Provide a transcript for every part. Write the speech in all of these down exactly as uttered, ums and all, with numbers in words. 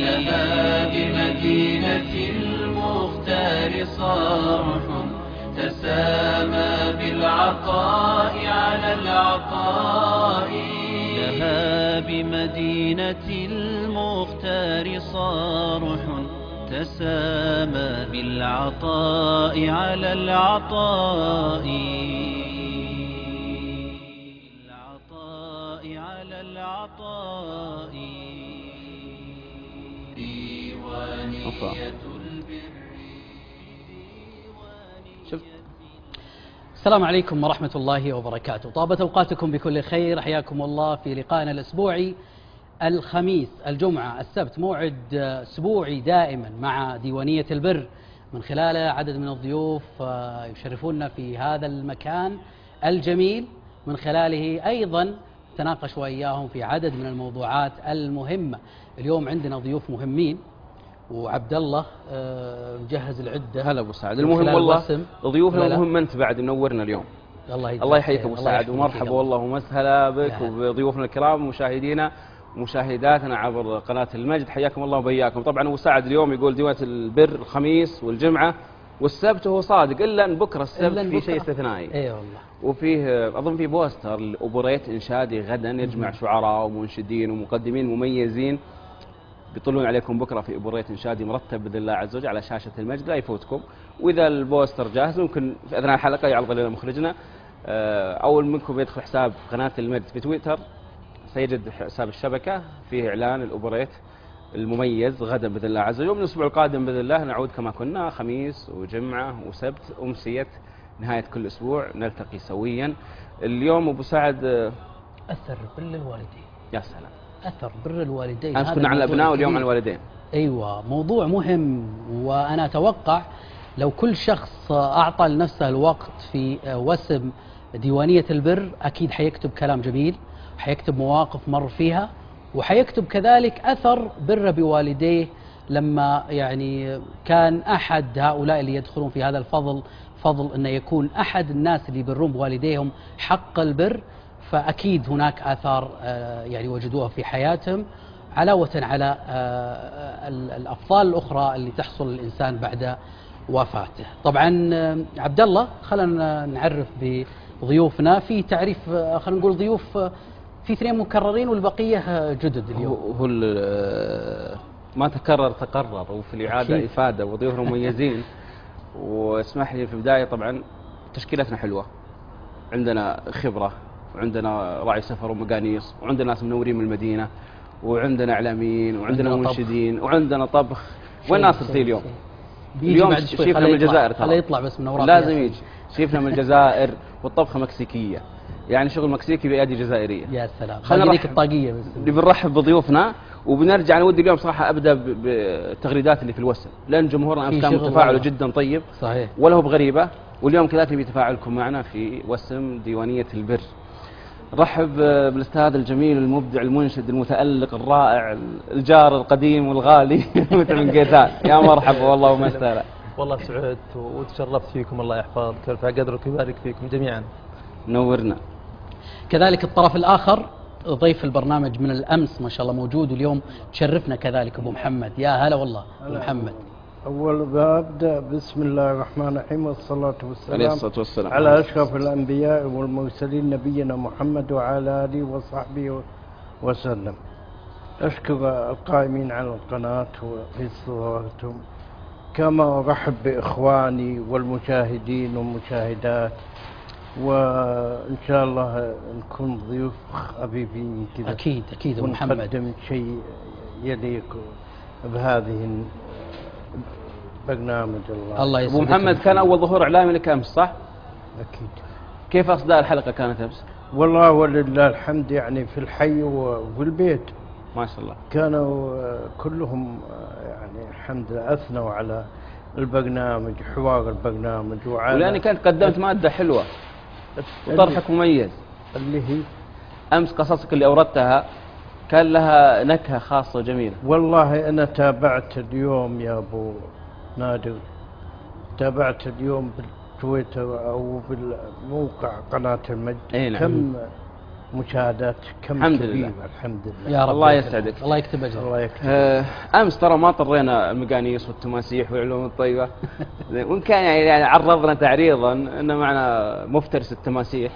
لها بمدينة المختار صرح تسامى بالعطاء على العطاء. لها بمدينة المختار صرح تسامى بالعطاء على العطاء. العطاء على العطاء. ديوانية البر. شفت. السلام عليكم ورحمة الله وبركاته. طابت أوقاتكم بكل خير، حياكم الله في لقائنا الأسبوعي الخميس الجمعة السبت، موعد أسبوعي دائما مع ديوانية البر، من خلاله عدد من الضيوف يشرفوننا في هذا المكان الجميل، من خلاله أيضا تناقش وإياهم في عدد من الموضوعات المهمة. اليوم عندنا ضيوف مهمين، وعبد الله مجهز العدة. هلا ابو سعد. المهم والله ضيوفنا المهم انت بعد منورنا اليوم. الله الله يحييك ابو سعد، ومرحبا والله ومسهلا بك وبضيوفنا الكرام ومشاهدينا ومشاهداتنا عبر قناة المجد. حياكم الله وبياكم. طبعا ابو سعد اليوم يقول ديوانية البر الخميس والجمعة والسبت، وهو صادق، الا ان بكره السبت في شيء استثنائي. اي والله. وفيه اظن في بوستر لاوبريت انشادي غدا يجمع شعراء ومنشدين ومقدمين مميزين، بيطلون عليكم بكره في اوبريت انشادي مرتب باذن الله عز وجل على شاشه المجد، لا يفوتكم. واذا البوستر جاهز ممكن في اثناء الحلقه يعرض لنا مخرجنا. اول منكم يدخل حساب قناه المجد في تويتر سيجد حساب الشبكه فيه اعلان الاوبريت المميز غدا باذن الله عز وجل. من الاسبوع القادم باذن الله نعود كما كنا، خميس وجمعه وسبت امسيه نهايه كل اسبوع نلتقي سويا. اليوم ابو سعد اثر بر الوالدين. يا سلام. اثر بر الوالدين. امس كنا عن الابناء واليوم عن الوالدين. ايوه، موضوع مهم، وانا اتوقع لو كل شخص اعطى لنفسه الوقت في وسم ديوانية البر اكيد حيكتب كلام جميل، حيكتب مواقف مر فيها، وحيكتب كذلك اثر بر بوالديه لما يعني كان احد هؤلاء اللي يدخلون في هذا الفضل، فضل انه يكون احد الناس اللي يبرون بوالديهم حق البر، فاكيد هناك اثار يعني وجدوها في حياتهم علاوة على الافضال الاخرى اللي تحصل للانسان بعد وفاته. طبعا عبد الله، خلينا نعرف بضيوفنا في تعريف، خلينا نقول ضيوف في اثنين مكررين والبقيه جدد اليوم. هو ما تكرر تقرر، وفي الاعاده أكيد افاده، وضيوفنا مميزين. واسمح لي في البدايه، طبعا تشكيلتنا حلوه، عندنا خبره وعندنا راعي سفر ومقانيص، وعندنا ناس منورين من المدينه، وعندنا اعلاميين، وعندنا منشدين، وعندنا طبخ. وين ناصر تي اليوم؟ اليوم شيفنا من الجزائر، ترى يطلع بس من وراء، لازم يجي شيفنا من الجزائر، والطبخه مكسيكيه، يعني شغل مكسيكي بأيادي جزائريه. يا سلام. خلينا نرحب الطاقيه بس. بنرحب بضيوفنا وبنرجع. انا ودي اليوم صراحه ابدا بالتغريدات اللي في الوسم، لان جمهورنا امس كان تفاعله جدا طيب. صحيح. ولا هو بغريبه، واليوم كذلك نبي تفاعلكم معنا في وسم ديوانيه البر. نرحب بالاستاذ الجميل المبدع المنشد المتألق الرائع الجار القديم والغالي متى من قيثان. يا مرحبا والله ومسهلا. والله سعدت وتشرفت فيكم، الله يحفظك ويرفع قدرك ويبارك فيكم جميعا. نورنا. كذلك الطرف الآخر ضيف البرنامج من الأمس ما شاء الله موجود، واليوم تشرفنا كذلك أبو محمد. يا هلا والله أبو محمد. أول ببدأ بسم الله الرحمن الرحيم، والصلاة والسلام عليه الصلاة والسلام على أشرف الأنبياء والمرسلين نبينا محمد وعلى آله وصحبه وسلم. أشكر القائمين على القناة وفي صورتهم، كما أرحب بإخواني والمشاهدين والمشاهدات، وإن شاء الله نكون ضيوف خفيفين كذا. أكيد أكيد أبو محمد، ونقدم شيء يليق بهذه برنامج. الله الله أبو محمد، كان أول ظهور إعلامي لك أمس صح؟ أكيد. كيف أصداء الحلقة كانت أمس؟ والله ولله الحمد، يعني في الحي وفي البيت ما شاء الله كانوا كلهم يعني الحمد لله أثنوا على البرنامج، حوار البرنامج، وعلى ولأني كانت قدمت مادة حلوة وطرحك مميز. اللي هي أمس قصصك اللي أوردتها كان لها نكهة خاصة وجميلة. والله أنا تابعت اليوم يا أبو نادر، تابعت اليوم بالتويتر أو بالموقع قناة المجد. نعم. كم مشاهدات كم الحمد كبير لله. الحمد لله. يا رب الله يكرمك. يسعدك. الله يكتب اجرك. الله يكتب. آه، امس ترى ما طرينا المقانيس والتماسيح والعلوم الطيبه وان كان يعني يعني عرضنا تعريضا ان معنا مفترس التماسيح.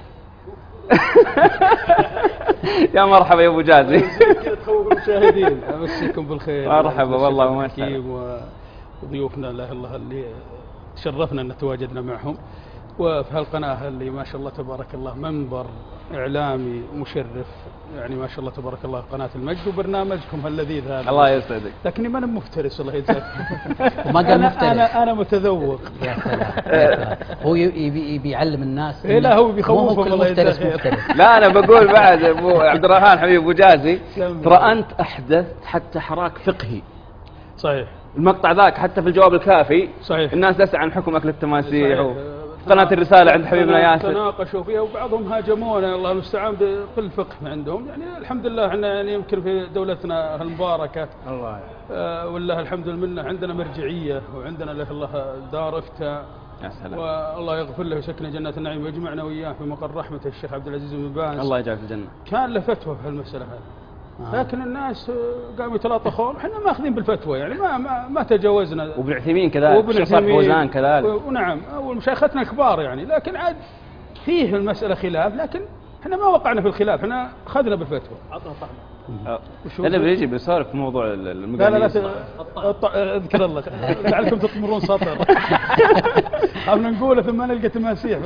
يا مرحبا يا ابو جازي. كذا تخوف المشاهدين. امسيكم بالخير. مرحبا والله وما شاء الله. وضيوفنا لا الله اللي تشرفنا ان تواجدنا معهم وفي هالقناه اللي ما شاء الله تبارك الله منبر اعلامي مشرف، يعني ما شاء الله تبارك الله قناه المجد وبرنامجكم اللذيذ هذا. الله يسعدك. لكني ما انا مفترس الله يجزاك. وما قال أنا, مفترس. انا انا متذوق. يا سلام يا سلام. هو يبي يبي يعلم الناس. إيه لا، هو إنه بيخوفهم مو هو كل الله يجزاه مفترس خير. مفترس. لا انا بقول بعد ابو عبد الرحمن حبيب ابو جازي، سلام. ترى انت احدثت حتى حراك فقهي. صحيح المقطع ذاك حتى في الجواب الكافي صحيح. الناس تسأل عن حكم اكل التماسيح. صحيح. و... قناة الرسالة عند حبيبنا ياسر تناقشوا فيها وبعضهم هاجمونا الله المستعان بالفقه عندهم، يعني الحمد لله احنا يعني يمكن في دولتنا المباركة الله آه والله الحمد لله عندنا مرجعية وعندنا له الله دار افتاء. يا سلام. والله يغفر له ويسكنه جنات النعيم ويجمعنا وإياه في مقر رحمته الشيخ عبد العزيز بن باز. الله يجعل في الجنة. كان له فتوى في هالمسألة هذه. آه. لكن الناس قاموا يتلاطخون، احنا ماخذين بالفتوى يعني ما ما, ما تجاوزنا. وابن عثيمين كذلك، الشيخ صالح فوزان كذلك. ونعم والمشايختنا كبار يعني، لكن عاد فيه المسألة خلاف، لكن احنا ما وقعنا في الخلاف، احنا اخذنا بالفتوى. عطنا طعمه. لا بيجي بيسولف في موضوع المقانيس. لا لا لا اذكر الله لعلكم تطمرون سطر. خلنا نقوله ثم نلقى تماسيح.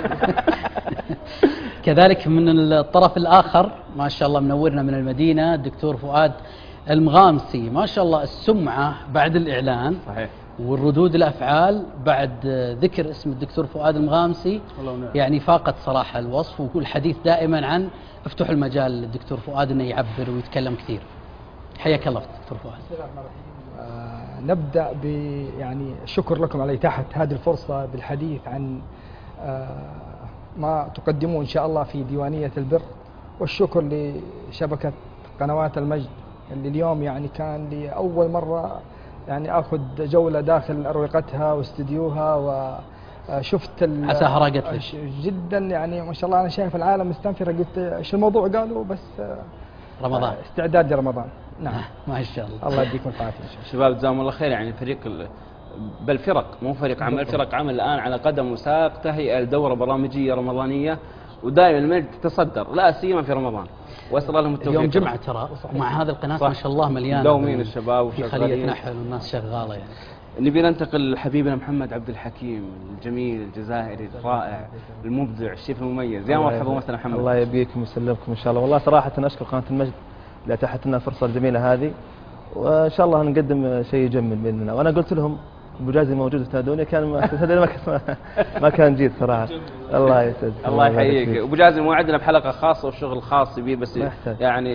كذلك من الطرف الآخر ما شاء الله منورنا من المدينة الدكتور فؤاد المغامسي، ما شاء الله السمعة بعد الإعلان صحيح. والردود الأفعال بعد ذكر اسم الدكتور فؤاد المغامسي يعني فاقت صراحة الوصف، والحديث دائما عن افتحوا المجال للدكتور فؤاد انه يعبر ويتكلم كثير. حياك الله دكتور فؤاد. آه نبدأ ب يعني الشكر لكم على إتاحة هذه الفرصة بالحديث عن آه ما تقدموه إن شاء الله في ديوانية البر، والشكر لشبكة قنوات المجد اللي اليوم يعني كان لأول مرة يعني أخذ جولة داخل أروقتها واستديوها وشفت عساها راقت لك جدا يعني ما شاء الله. أنا شايف العالم مستنفرة، قلت إيش الموضوع؟ قالوا بس رمضان استعداد لرمضان. نعم ما شاء الله. الله يديكم العافية. شباب جزاهم الله خير، يعني فريق بل فرق مو فريق عمل، فرق عمل الآن على قدم وساق تهيئة لدورة برامجية رمضانية، ودائما المجد تتصدر لا سيما في رمضان، واسال الله لهم التوفيق. اليوم جمعة ترى مع هذه القناة ما شاء الله مليانة دومين الشباب في خلية نحل والناس شغالة يعني. نبي ننتقل لحبيبنا محمد عبد الحكيم الجميل الجزائري الرائع المبدع الشيف المميز. يا مرحبا وسهلا محمد. الله يبقيكم ويسلمكم ان شاء الله. والله صراحة أشكر قناة المجد اللي اتاحت لنا الفرصة الجميلة هذه، وان شاء الله نقدم شيء يجمل باذن الله. وانا قلت لهم ابو جازي موجود استنادوني، كان ما ما كان جيت صراحه. الله يسعدك. الله يحييك. ابو جازي موعدنا بحلقه خاصه وشغل خاص به، بس يعني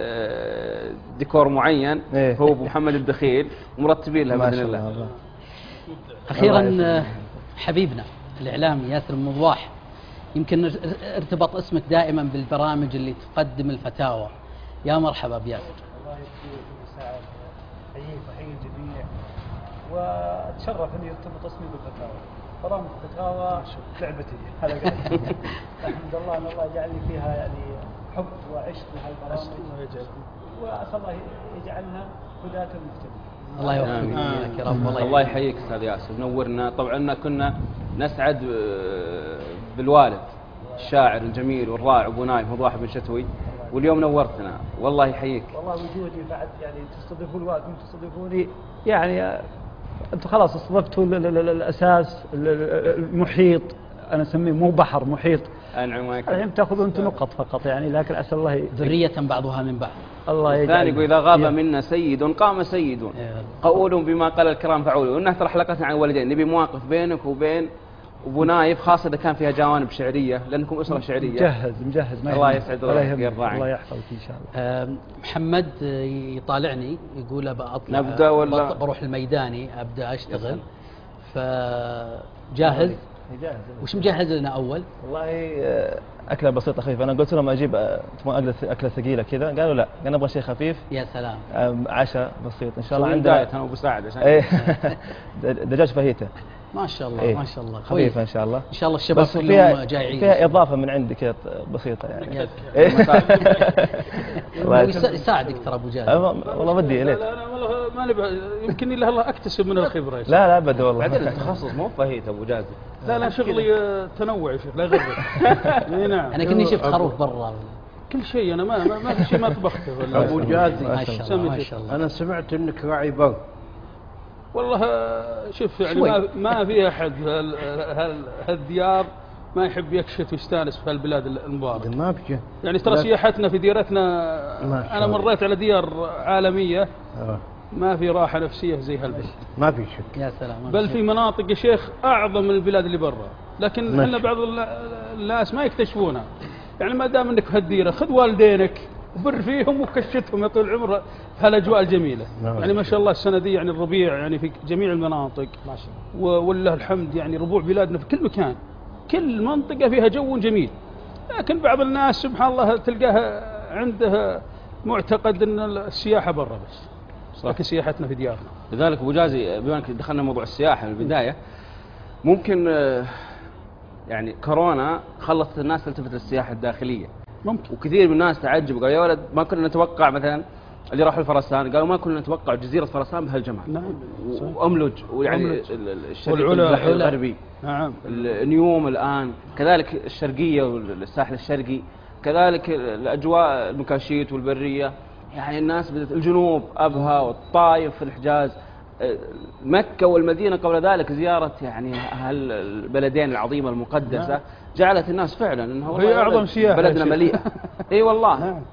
ديكور معين إيه؟ هو ابو محمد الدخيل ومرتبين له باذن الله. الله. اخيرا حبيبنا الاعلامي ياسر المضواح، يمكن ارتبط اسمك دائما بالبرامج اللي تقدم الفتاوى. يا مرحبا بياسر. الله يسعدك ويسعدك. حييك وحيي الجميع، واتشرف اني يرتبط اسمي بالفتاوى. برامج الفتاوى لعبتي حلقات. الحمد لله ان الله يجعل لي فيها يعني حب وعشق لهالبرامج، واسال الله يجعلنا هداة المهتدين. الله يوفقك يا رب. الله يحييك استاذ ياسر، نورنا. طبعا كنا نسعد بالوالد الشاعر الجميل والرائع ابو نايف مضواح بن شتوي، واليوم نورتنا والله يحييك. والله وجودي بعد يعني تستضيفون وقتكم تستضيفوني، يعني انتم خلاص استضفتوا الاساس المحيط، انا اسميه مو بحر محيط. انعم عليك. الحين تاخذون انتم نقط فقط يعني، لكن اسال الله ذرية بعضها من بعض. الله يجعل. الثاني يقول اذا غاب منا سيد قام سيد قول بما قال الكرام فعولوا. وانها ترى حلقتنا عن الوالدين، نبي مواقف بينك وبين ابو نايف، خاصه اذا كان فيها جوانب شعريه لانكم اسره شعريه. مجهز مجهز. الله يسعد راسك يا الراعي. الله يحفظك ان شاء الله. محمد يطالعني يقول ابى اطلع نبدا ولا بروح الميداني ابدا اشتغل، فجاهز؟ جاهز. وش مجهز لنا اول؟ والله اكله بسيطه خفيفه. انا قلت لهم اجيب تبغون اكله ثقيله كذا، قالوا لا، قالوا نبغى شيء خفيف. يا سلام. عشاء بسيط ان شاء الله. عندنا انا ابو سعد عشان ايه دجاج فاهيتا. ما شاء الله إيه. ما شاء الله خفيفة إن شاء الله. ان شاء الله الشباب بس كلهم فيها جايين فيها إضافة من عندي كذا بسيطة يعني. يا إيه. هو يسا- يساعدك ترى ابو جاد. أه، والله ودي لا ليت. لا انا والله ما نبغى، يمكن لي الله اكتسب من الخبره يا شيخ. لا لا أبدا والله. بعدين التخصص مو فهيت ابو جازي. لا لا شغلي آه، تنوع يا شيخ لا يغرك. اي نعم انا كني شفت خروف برا. كل شيء انا ما ما, ما في شيء ما طبخته ولا أبو جازي ما شاء الله ما شاء الله. أنا سمعت أنك راعي بر. والله آه، شوف يعني شوي. ما ما في احد هال- هال- هالديار ما يحب يكشف ويستانس في هالبلاد المباركه. ما بجه. يعني ترى لا. سياحتنا في ديرتنا، ما شاء انا الله. مريت على ديار عالميه آه. ما في راحه نفسيه زي هالبلد، ما في شك. يا سلام. بل في مناطق يا شيخ اعظم من البلاد اللي برا، لكن ماشي. احنا بعض ال- الناس ما يكتشفونها. يعني ما دام انك في هالديره خذ والدينك وبر فيهم وكشتهم يا طول العمر هالاجواء الجميله. نعم. يعني ما شاء الله السنه دي يعني الربيع يعني في جميع المناطق ما شاء الله. و- ولله الحمد يعني ربوع بلادنا في كل مكان، كل منطقة فيها جو جميل. لكن بعض الناس سبحان الله تلقاها عندها معتقد أن السياحة برا بس، صح. لكن سياحتنا في ديارنا. لذلك ابو جازي بما انك دخلنا موضوع السياحه من البدايه، ممكن آه، يعني كورونا خلت الناس تلتفت للسياحه الداخليه، ممكن. وكثير من الناس تعجبوا قالوا يا ولد ما كنا نتوقع مثلا اللي راحوا الفرسان قالوا ما كنا نتوقع جزيره فرسان بهالجمال. نعم. و- واملج ويعني أملج. ال- ال- الشرق والعلا. البحر الغربي، نعم. النيوم الان، كذلك الشرقيه والساحل الشرقي، كذلك الاجواء المكاشيت والبريه، يعني الناس بدت الجنوب ابها والطائف في الحجاز، آه، مكه والمدينه قبل ذلك زياره يعني هالبلدين العظيمه المقدسه، نعم. جعلت الناس فعلا انها وهي والله يا أعظم ولد سياحة يا بلدنا شيخ. مليئه. اي والله. نعم.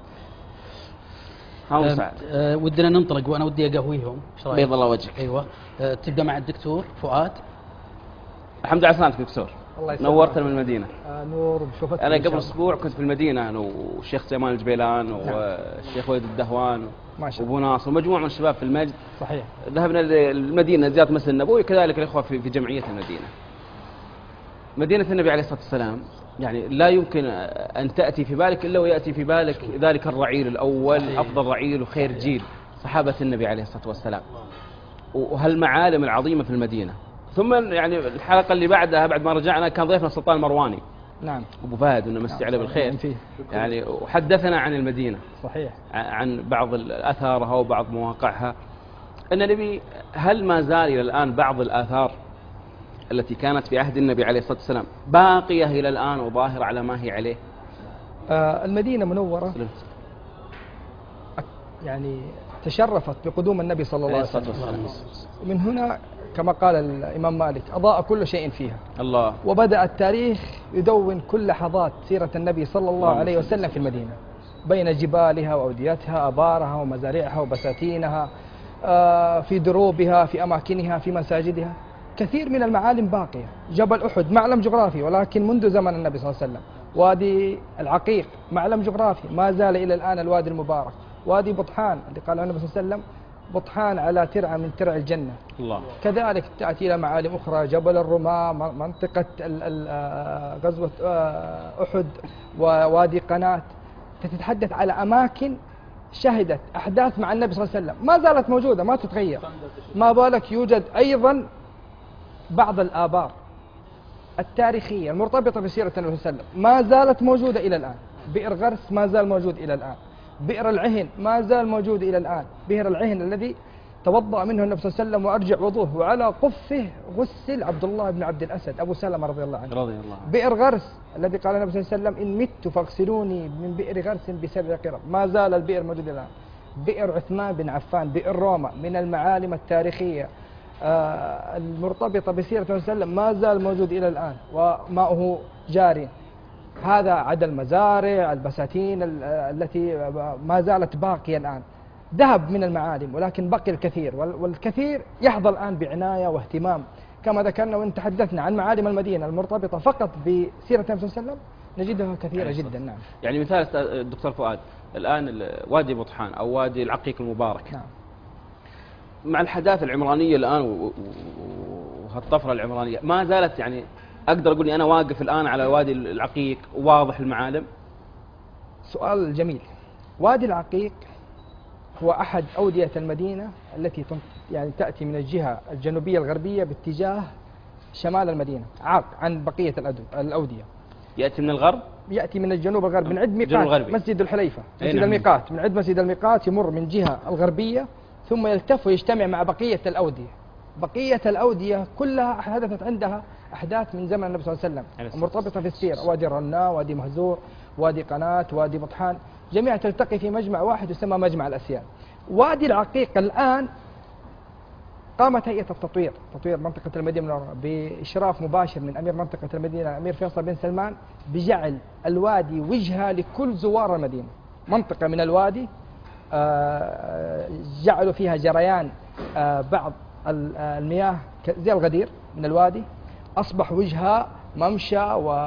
هاو آه، سعد. آه، ودنا ننطلق وانا ودي اقهويهم. إيش رأيك؟ بيض الله وجهك. ايوه. آه، تبدا مع الدكتور فؤاد. الحمد لله على سلامتك دكتور. الله يسلمك. نورتنا من المدينه. آه نور بشوفتك انا إن شاء قبل الله. اسبوع كنت في المدينه انا والشيخ سليمان الجبيلان والشيخ وليد الدهوان ما شاء الله. وابو ناصر ومجموعه من الشباب في المجد. صحيح. ذهبنا للمدينه زياره المسجد النبوي، وكذلك الاخوه في في جمعيه المدينه. مدينه النبي عليه الصلاه والسلام يعني لا يمكن ان تاتي في بالك الا وياتي في بالك ذلك الرعيل الاول، صحيح. افضل رعيل وخير جيل صحابه النبي عليه الصلاه والسلام. وهالمعالم العظيمه في المدينه. ثم يعني الحلقه اللي بعدها بعد ما رجعنا كان ضيفنا السلطان المرواني نعم. ابو فهد ونمسي عليه بالخير. فيه. يعني وحدثنا عن المدينه، صحيح. عن بعض اثارها وبعض مواقعها. ان النبي هل ما زال الى الان بعض الاثار التي كانت في عهد النبي عليه الصلاه والسلام باقيه الى الان وظاهره على ما هي عليه؟ آه المدينة منورة سلمت. يعني تشرفت بقدوم النبي صلى الله عليه عليه الصلاه وسلم. والسلام. من هنا كما قال الإمام مالك أضاء كل شيء فيها، الله. وبدأ التاريخ يدون كل لحظات سيرة النبي صلى الله اللهم عليه صل وسلم في المدينة، بين جبالها وأوديتها، أبارها ومزارعها وبساتينها، آه، في دروبها، في أماكنها، في مساجدها. كثير من المعالم باقية. جبل أحد معلم جغرافي ولكن منذ زمن النبي صلى الله عليه وسلم. وادي العقيق معلم جغرافي ما زال إلى الآن الوادي المبارك. وادي بطحان اللي قال النبي صلى الله عليه وسلم بطحان على ترعة من ترع الجنة. الله. كذلك تأتي إلى معالم أخرى، جبل الرماة، منطقة ال- ال- آه، غزوة آه، أحد ووادي قناة. تتحدث على أماكن شهدت أحداث مع النبي صلى الله عليه وسلم ما زالت موجودة ما تتغير. ما بالك يوجد أيضا بعض الآبار التاريخية المرتبطة بسيرة النبي صلى الله عليه وسلم ما زالت موجودة إلى الآن. بئر غرس ما زال موجود إلى الآن، بئر العهن ما زال موجود إلى الآن، بئر العهن الذي توضأ منه النبي صلى الله عليه وسلم وأرجع وضوءه، وعلى قفه غسل عبد الله بن عبد الأسد أبو سلمة رضي الله عنه. رضي الله. بئر غرس الذي قال النبي صلى الله عليه وسلم إن مت فاغسلوني من بئر غرس بسبع قرب، ما زال البئر موجود الآن. بئر عثمان بن عفان، بئر روما، من المعالم التاريخية آه المرتبطة بسيرة النبي صلى الله عليه وسلم ما زال موجود إلى الآن وماؤه جاري. هذا عدا المزارع، البساتين ال- التي ما زالت باقية الآن. ذهب من المعالم ولكن بقي الكثير، وال- والكثير يحظى الآن بعناية واهتمام. كما ذكرنا وإن تحدثنا عن معالم المدينة المرتبطة فقط بسيرة النبي صلى الله عليه وسلم نجدها كثيرة جدا. نعم. يعني مثال أستاذ- الدكتور فؤاد، الان ال- وادي بطحان او وادي العقيق المبارك، نعم. مع الحداثه العمرانيه الان و- و- وهالطفره العمرانيه ما زالت يعني اقدر اقول لي انا واقف الان على وادي العقيق واضح المعالم. سؤال جميل. وادي العقيق هو أحد أودية المدينة التي تن- يعني تأتي من الجهة الجنوبية الغربية باتجاه شمال المدينة عاق عن بقية الأدو- الأودية. يأتي من الغرب؟ يأتي من الجنوب الغرب من عند الجنوب ميقات الغربي. مسجد الحليفة، أي مسجد نعم. الميقات، من عند مسجد الميقات يمر من جهة الغربية ثم يلتف ويجتمع مع بقية الأودية. بقية الأودية كلها حدثت عندها أحداث من زمن النبي صلى الله عليه عليه وسلم الصلاة مرتبطة في السيرة، وادي الرناء، وادي مهزور، وادي قناة، وادي بطحان، جميعها تلتقي في مجمع واحد يسمى مجمع الأسياد. وادي العقيق الآن قامت هيئة التطوير، تطوير منطقة المدينة المنورة بإشراف مباشر من أمير منطقة المدينة الأمير فيصل بن سلمان بجعل الوادي وجهة لكل زوار المدينة. منطقة من الوادي آه، جعلوا فيها جريان آه، بعض ال- آه، المياه ك- زي الغدير من الوادي، أصبح وجهة ممشى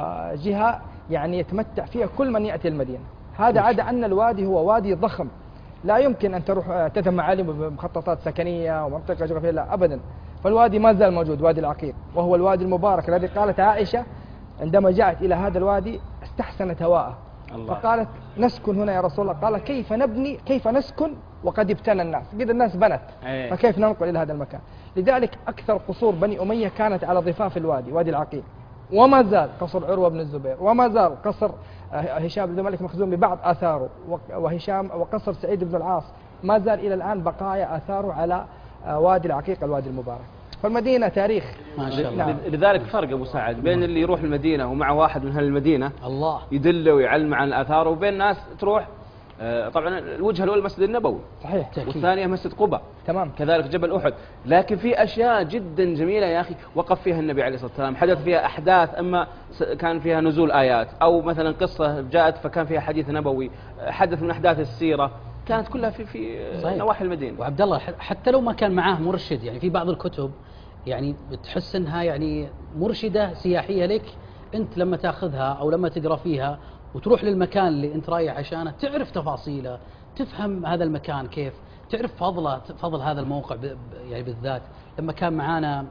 وجهة يعني يتمتع فيها كل من يأتي المدينة. هذا عدا أن الوادي هو وادي ضخم، لا يمكن أن تروح آه، تذهب معالم بمخططات سكنية ومنطقة جغرافية، لا أبدا. فالوادي ما زال موجود، وادي العقيق، وهو الوادي المبارك الذي قالت عائشة عندما جاءت إلى هذا الوادي استحسنت هواءه، الله. فقالت نسكن هنا يا رسول الله. قال كيف نبني، كيف نسكن وقد ابتنى الناس، قد الناس بنت، أيه. فكيف ننقل إلى هذا المكان؟ لذلك أكثر قصور بني أمية كانت على ضفاف الوادي، وادي العقيق، وما زال قصر عروة بن الزبير، وما زال قصر آه، هشام بن الملك مخزوم ببعض آثاره، وق- وهشام وقصر سعيد بن العاص ما زال إلى الآن بقايا آثاره على آه، وادي العقيق الوادي المبارك. فالمدينة تاريخ ما شاء الله. نعم. لذلك فرق أبو سعد بين اللي يروح المدينة ومع واحد من أهل المدينة الله. يدله ويعلم عن الآثار، وبين ناس تروح آه، طبعا الوجهة الأولى المسجد النبوي، صحيح تأكيد. والثانية مسجد قبة، تمام. كذلك جبل أحد. لكن في أشياء جدا جميلة يا أخي وقف فيها النبي عليه الصلاة والسلام، حدث فيها أحداث، أما س- كان فيها نزول آيات، أو مثلا قصة جاءت فكان فيها حديث نبوي، حدث من أحداث السيرة، كانت كلها في في صحيح. نواحي المدينة. وعبد الله ح- حتى لو ما كان معاه مرشد، يعني في بعض الكتب يعني بتحس انها يعني مرشده سياحيه لك، انت لما تاخذها او لما تقرا فيها وتروح للمكان اللي انت رايح عشانه تعرف تفاصيله، تفهم هذا المكان كيف، تعرف فضله، فضل هذا الموقع ب- ب- يعني بالذات. لما كان معانا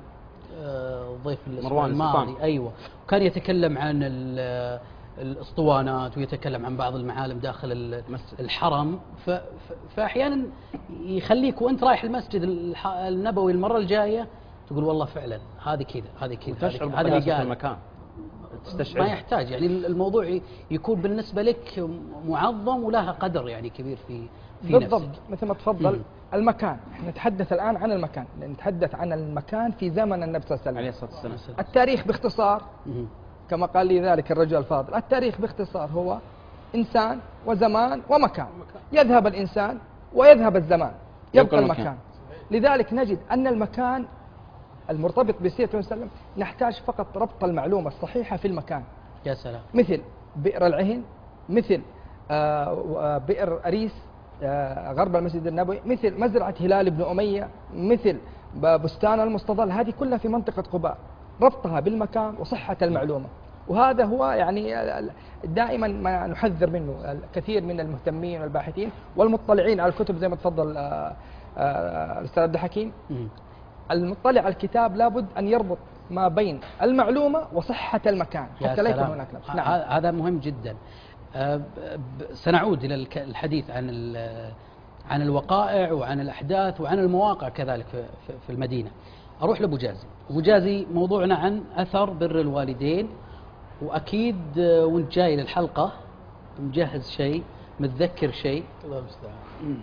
آه، ضيف الاسبوع مروان الماضي، السلطان. ايوه، وكان يتكلم عن ال- الاسطوانات ويتكلم عن بعض المعالم داخل ال- مسجد. الحرم، ف- ف- فاحيانا يخليك وانت رايح المسجد الح- النبوي المره الجايه تقول والله فعلا هذه كذا، هذه كذا، وتشعر هذه- هذا اللي بقداسة قال. المكان، ما تستشعر. يحتاج يعني الموضوع ي- يكون بالنسبه لك معظم ولها قدر يعني كبير في في بالضبط نفسك. مثل ما تفضل. مم. المكان، احنا نتحدث الآن عن المكان، نتحدث عن المكان في زمن النبي صلى الله عليه عليه وسلم. الصلاة والسلام. التاريخ باختصار مم. كما قال لي ذلك الرجل الفاضل، التاريخ باختصار هو إنسان وزمان ومكان، يذهب الإنسان ويذهب الزمان، يبقى يبقى المكان. المكان. لذلك نجد أن المكان المرتبط بسيرة النبي صلى الله عليه وسلم نحتاج فقط ربط المعلومة الصحيحة في المكان، يا سلام. مثل بئر العهن، مثل آه، آه، بئر أريس آه، غرب المسجد النبوي، مثل مزرعة هلال بن أمية، مثل ب- بستان المستظل، هذه كلها في منطقة قباء. ربطها بالمكان وصحة المعلومة، وهذا هو يعني ال- ال- دائما ما نحذر منه الكثير من المهتمين والباحثين والمطلعين على الكتب زي ما تفضل آه، آه، الأستاذ عبد الحكيم. مم. المطلع على الكتاب لابد أن يربط ما بين المعلومة وصحة المكان يا حتى لا يكون سلام. هناك لبس. ه- نعم. ه- هذا مهم جدا. آه، ب- ب- سنعود الى الك- الحديث عن ال- عن الوقائع وعن الاحداث وعن المواقع كذلك في- في- في المدينه. اروح لابو جازي. ابو جازي موضوعنا عن اثر بر الوالدين، واكيد آه، وانت جاي للحلقه مجهز شيء، متذكر شيء. الله المستعان.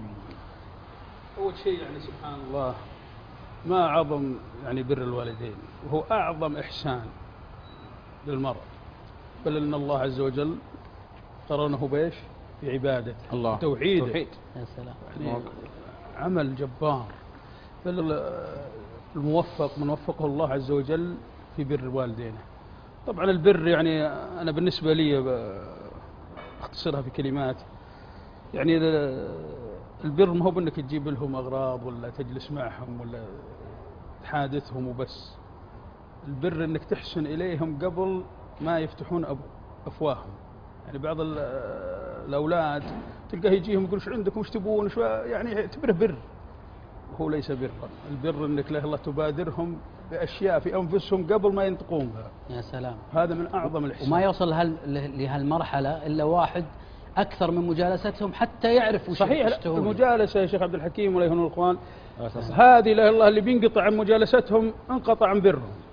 أول شيء يعني سبحان الله ما أعظم يعني بر الوالدين، وهو أعظم إحسان للمرء، بل إن الله عز وجل قرنه بإيش؟ بعبادته الله. توحيده. توحيد. يا سلام. يعني عمل جبار. بل ال- الموفق من وفقه الله عز وجل في بر والدينه. طبعا البر يعني أنا بالنسبة لي ب- أختصرها في كلمات، يعني ال- البر ما هو بأنك تجيب لهم أغراض ولا تجلس معهم ولا تحادثهم وبس. البر أنك تحسن إليهم قبل ما يفتحون أب- أفواههم. يعني بعض ال- الأولاد تلقاه يجيهم يقول ايش عندكم ايش تبون ايش، يعني يعتبره بر، وهو ليس برا. البر أنك له الله تبادرهم بأشياء في أنفسهم قبل ما ينطقون بها، يا سلام. هذا من أعظم الإحسان. وما يوصل لهال- لهالمرحله الا واحد اكثر من مجالستهم حتى يعرف وش صحيح. يشتهون. المجالسة يا شيخ عبد الحكيم ولا يهون الإخوان، هذه لا الله اللي بينقطع عن مجالستهم انقطع عن برهم.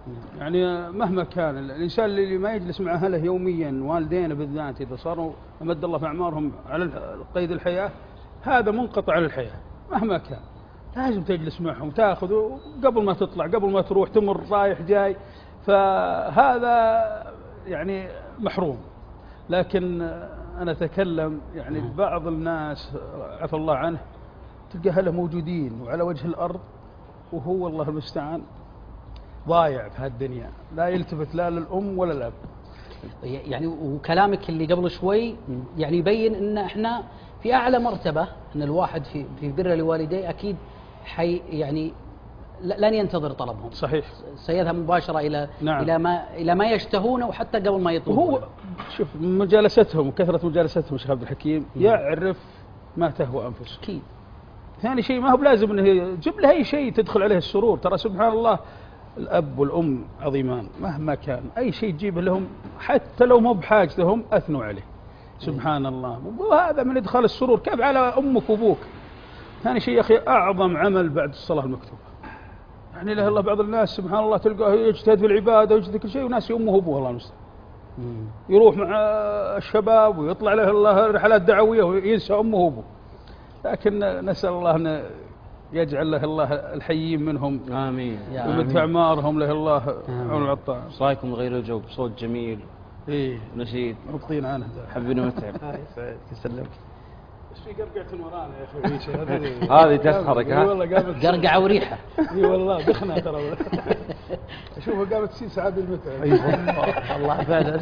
يعني مهما كان الإنسان اللي ما يجلس مع أهله يوميا، والدينه بالذات إذا صاروا أمد الله في أعمارهم على قيد الحياة، هذا منقطع عن الحياة مهما كان. لازم تجلس معهم، تأخذه قبل ما تطلع، قبل ما تروح، تمر رايح جاي، فهذا يعني محروم. لكن أنا أتكلم يعني بعض الناس عفى الله عنه تلقى أهله موجودين وعلى وجه الأرض، وهو الله المستعان ضايع في هالدنيا، لا يلتفت لا للأم ولا الأب. يعني وكلامك اللي قبل شوي يعني يبين ان احنا في اعلى مرتبه، ان الواحد في في بر لوالديه اكيد حي يعني لن ينتظر طلبهم. صحيح. سيذهب مباشره الى نعم. الى ما الى ما يشتهونه، وحتى قبل ما يطلبون. وهو شوف مجالستهم وكثره مجالستهم شيخ عبد الحكيم يعرف ما تهوى انفسهم. اكيد. ثاني شيء ما هو بلازم انه يجيب له اي شيء تدخل عليه السرور، ترى سبحان الله الاب والام عظيمان مهما كان، اي شيء تجيبه لهم حتى لو مو بحاجتهم اثنوا عليه. سبحان الله، وهذا من ادخال السرور. كيف على امك وابوك؟ ثاني شيء يا اخي اعظم عمل بعد الصلاه المكتوبه. يعني له الله بعض الناس سبحان الله تلقاه يجتهد في العباده ويجتهد كل شيء، وناس امه وابوه الله المستعان. يروح مع الشباب ويطلع له الله رحلات دعويه وينسى امه وابوه. لكن نسال الله ان يجعل له الله الحيين منهم، امين، ويمد في اعمارهم له الله عون العطاء. ايش رايكم غير الجو بصوت جميل؟ ايه نشيد مبطين عنه حبيبنا متعب. يسعدك يسلمك. ايش في قرقعه ورانا يا اخوي؟ هذه تسخرك ها؟ والله قامت قرقعه وريحه. اي والله دخنه ترى. اشوفها قامت تسيل سعاد المتعب. اي والله الله فعلا.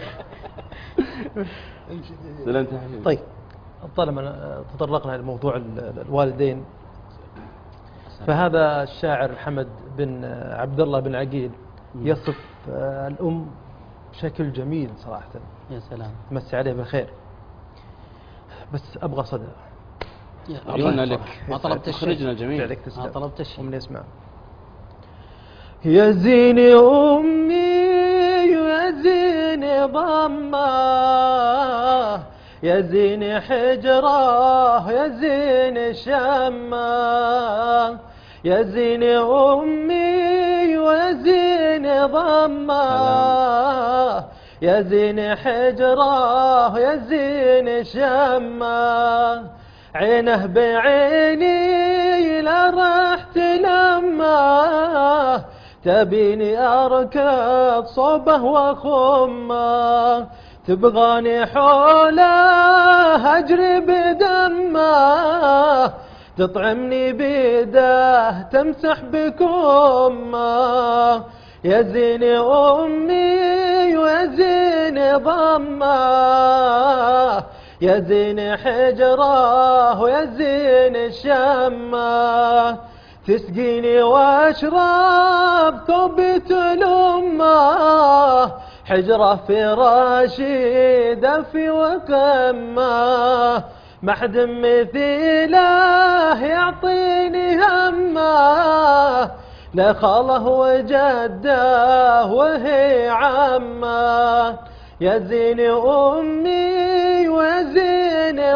سلمت يا حبيبي. طيب طالما تطرقنا لموضوع الوالدين، فهذا الشاعر حمد بن عبد الله بن عقيل يصف الأم بشكل جميل صراحة. يا سلام. مسي عليه بالخير. بس أبغى صدى. عيوننا لك، ما طلبت الشيء. خرجنا جميل. ما طلبت الشيء. ومن يسمع. يا زيني أمي يا زيني ضمه، يا زيني حجره يا زيني شمه، يا زيني أمي ويا زيني ضمه، يا زيني حجره يا زيني شمه، عينه بعيني لا رحت لما تبيني أركض صوبه وخمه، تبغاني حوله أجري بدمه، تطعمني بيده تمسح بكمه، يا زيني أمي ويا زيني ضمه، يا زيني حجره ويا زيني شمه، تسقيني واشرب ثوبة الأمة، حجرة فراشي دفي وقمة، ما حد مثيله يعطيني همه، لا خاله وجده وهي عمه، يا زيني أمي ويا زيني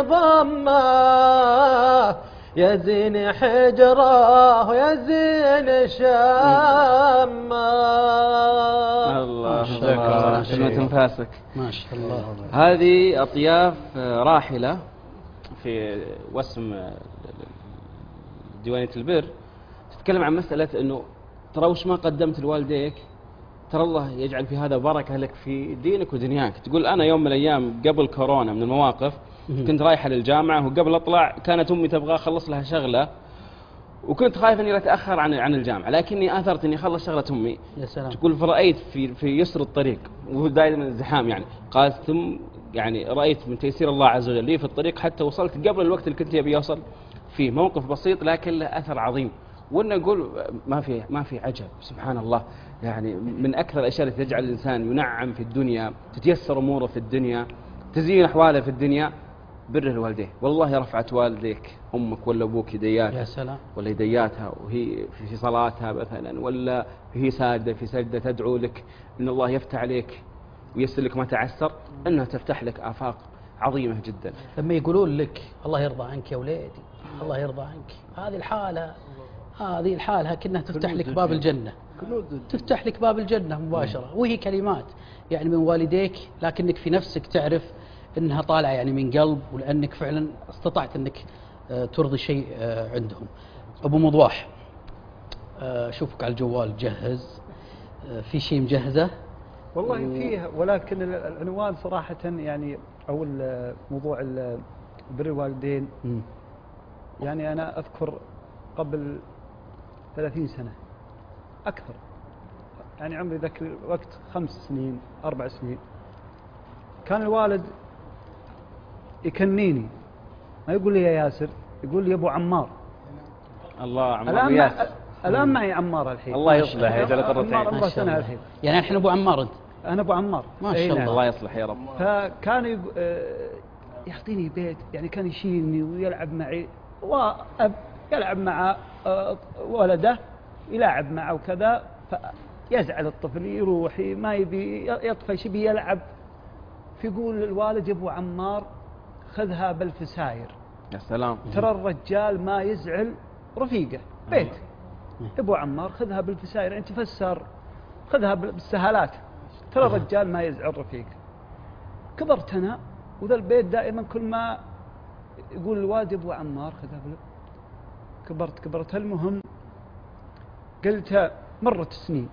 ضمه، يا زيني حجره ويا زيني شمه. الله الله كلمة انفاسك ما شاء الله. هذه أطياف راحلة في وسم ديوانية البر، تتكلم عن مسألة أنه ترى وش ما قدمت لوالديك ترى الله يجعل في هذا بركة لك في دينك ودنياك. تقول أنا يوم من الأيام قبل كورونا من المواقف كنت رايحة للجامعة، وقبل أطلع كانت أمي تبغى أخلص لها شغلة، وكنت خايف اني لا اتاخر عن عن الجامعه، لكني اثرت اني اخلص شغله امي. يا سلام. تقول فرأيت في في يسر الطريق وهو دائما الزحام يعني، قالت ثم يعني رايت من تيسير الله عز وجل لي في الطريق حتى وصلت قبل الوقت اللي كنت ابي اوصل فيه. موقف بسيط لكن له اثر عظيم. وإن نقول ما في ما في عجب سبحان الله، يعني من اكثر الاشياء التي تجعل الانسان ينعم في الدنيا، تتيسر اموره في الدنيا، تزين احواله في الدنيا، بر الوالدين. والله رفعت والديك امك ولا ابوك يدياتها، يا سلام، ولا يدياتها وهي في صلاتها مثلا، ولا هي ساجده في سجده تدعو لك ان الله يفتح عليك ويسر لك ما تعسر، انها تفتح لك افاق عظيمه جدا. لما يقولون لك الله يرضى عنك يا وليدي، الله يرضى عنك، هذه الحاله هذه الحالة كأنها تفتح لك كنوز باب الجنة. الجنة، كنوز الجنة. تفتح لك باب الجنة مباشرة، وهي كلمات يعني من والديك، لكنك في نفسك تعرف أنها طالعة يعني من قلب، ولأنك فعلا استطعت أنك آه، ترضي شيء آه، عندهم. أبو مضواح، آه، أشوفك على الجوال جهز، آه، في شيء مجهزه؟ والله فيه، ولكن ال- العنوان صراحة يعني، أو ال- موضوع ال- بر الوالدين، مم. يعني أنا أذكر قبل ثلاثين سنة أكثر، يعني عمري ذاك الوقت خمس سنين أربع سنين، كان الوالد يكنيني، ما يقول لي يا ياسر، يقول لي يا أبو عمار. الله عمار الآن ياسر. مع- الآن معي عمار الحين. الله يصلح يجعل قرة عمار عين. عمره ما شاء سنة الله. الحين. يعني الحين أبو عمار أنت؟ أنا أبو عمار. ما أي شاء نعم. الله يصلح يا رب. فكان يق- آه، يعطيني بيت، يعني كان يشيلني ويلعب معي، وأب يلعب مع آه، ولده، يلعب معه وكذا، فيزعل الطفل، يروح ما يبي يطفش، يبي يلعب، فيقول الوالد يا ابو عمار خذها بالفساير، يا سلام. ترى الرجال ما يزعل رفيقه، بيت يا ابو عمار خذها بالفساير، انت فسر، خذها بالسهالات، ترى الرجال ما يزعل رفيقه. كبرت انا، وذا البيت دائما كل ما يقول الوالد يا ابو عمار خذها بال... كبرت كبرت المهم قلت مرت سنين،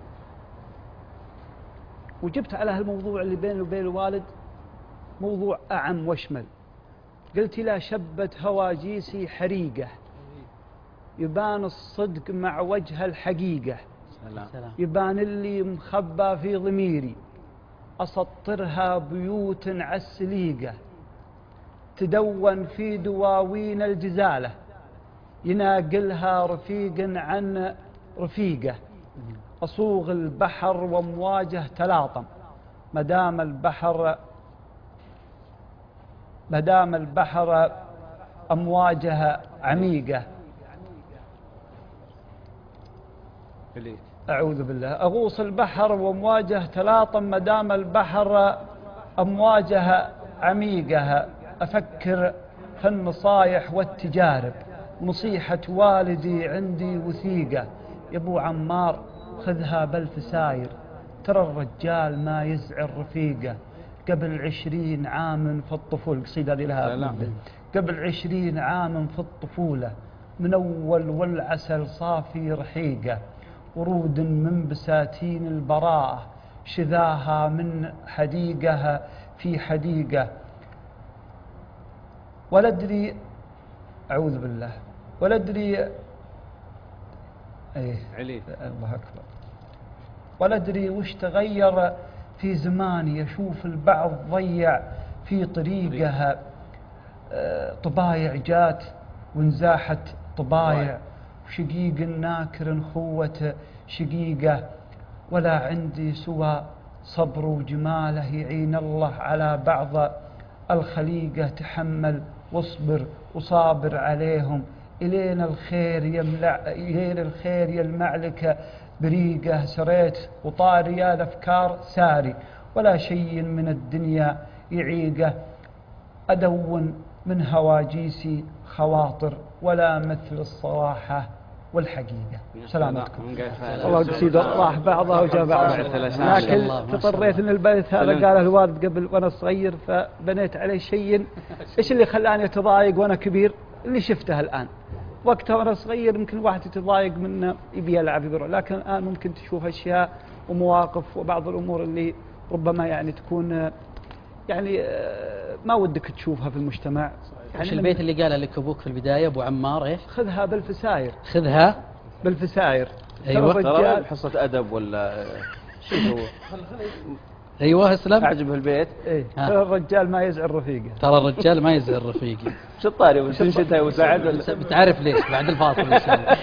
وجبت على هالموضوع اللي بيني وبين الوالد موضوع أعم واشمل. قلت لا شبت هواجيسي حريقة، يبان الصدق مع وجه الحقيقة، سلام. يبان اللي مخبى في ضميري، أسطرها بيوت عالسليقة، تدون في دواوين الجزالة، يناقلها رفيق عن رفيقه، أصوغ البحر ومواجه تلاطم، مدام البحر مدام البحر أمواجها عميقة. أعوذ بالله. أغوص البحر ومواجه تلاطم، مدام البحر أمواجها عميقة، أفكر في النصايح والتجارب، نصيحة والدي عندي وثيقة، يا ابو عمار خذها بالفساير، ترى الرجال ما يزعل رفيقه. قبل عشرين عام في الطفولة، قصيدة هذه لها مدة. قبل عشرين عام في الطفولة، من أول والعسل صافي رحيقة، ورود من بساتين البراءة، شذاها من حديقها في حديقة، ولا أدري، أعوذ بالله، ولا أدري، ايه علي. الله أكبر، ولا أدري وش تغير في زماني، أشوف البعض ضيع في طريقها، آه، طبايع جات وانزاحت طبايع، وشقيق ناكر خوة شقيقة، ولا عندي سوى صبر وجماله، يعين الله على بعض الخليقة، تحمل واصبر وصابر عليهم، إلينا الخير يملع إلينا الخير يلمع لك بريقة، سريت وطاري الأفكار ساري، ولا شيء من الدنيا يعيقه، أدون من هواجيسي خواطر، ولا مثل الصراحة والحقيقة. سلامتكم. والله قصيدة راح بعضها وجاء بعضها، لكن اضطريت ان البيت هذا قاله الوالد قبل وانا صغير، فبنيت عليه شيء. ايش اللي خلاني اتضايق وانا كبير؟ اللي شفته الان. وقتها وانا صغير يمكن الواحد يتضايق منه، يبي يلعب يبي يروح، لكن الان ممكن تشوف اشياء ومواقف وبعض الامور اللي ربما يعني تكون يعني ما ودك تشوفها في المجتمع. يعني البيت اللي قاله لك ابوك في البدايه ابو عمار ايش؟ خذها بالفساير. خذها بالفساير. ايوه. ترى حصة ادب ولا شو هو؟ ايوه اسلم. اعجبه البيت. ايه ترى الرجال ما يزعل رفيقه. ترى الرجال ما يزعل رفيقه. شو الطاري وتنشدها وسعد ولا؟ بتعرف ليش بعد الفاصل ان شاء الله.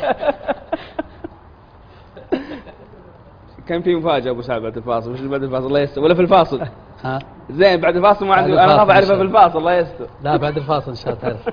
كان في مفاجأة ابو سعد بعد الفاصل، مش بعد الفاصل الله يستر، ولا في الفاصل؟ ها زين بعد الفاصل ما عندي، انا ما بعرفها في الفاصل الله يستر. لا بعد الفاصل ان شاء الله تعرف.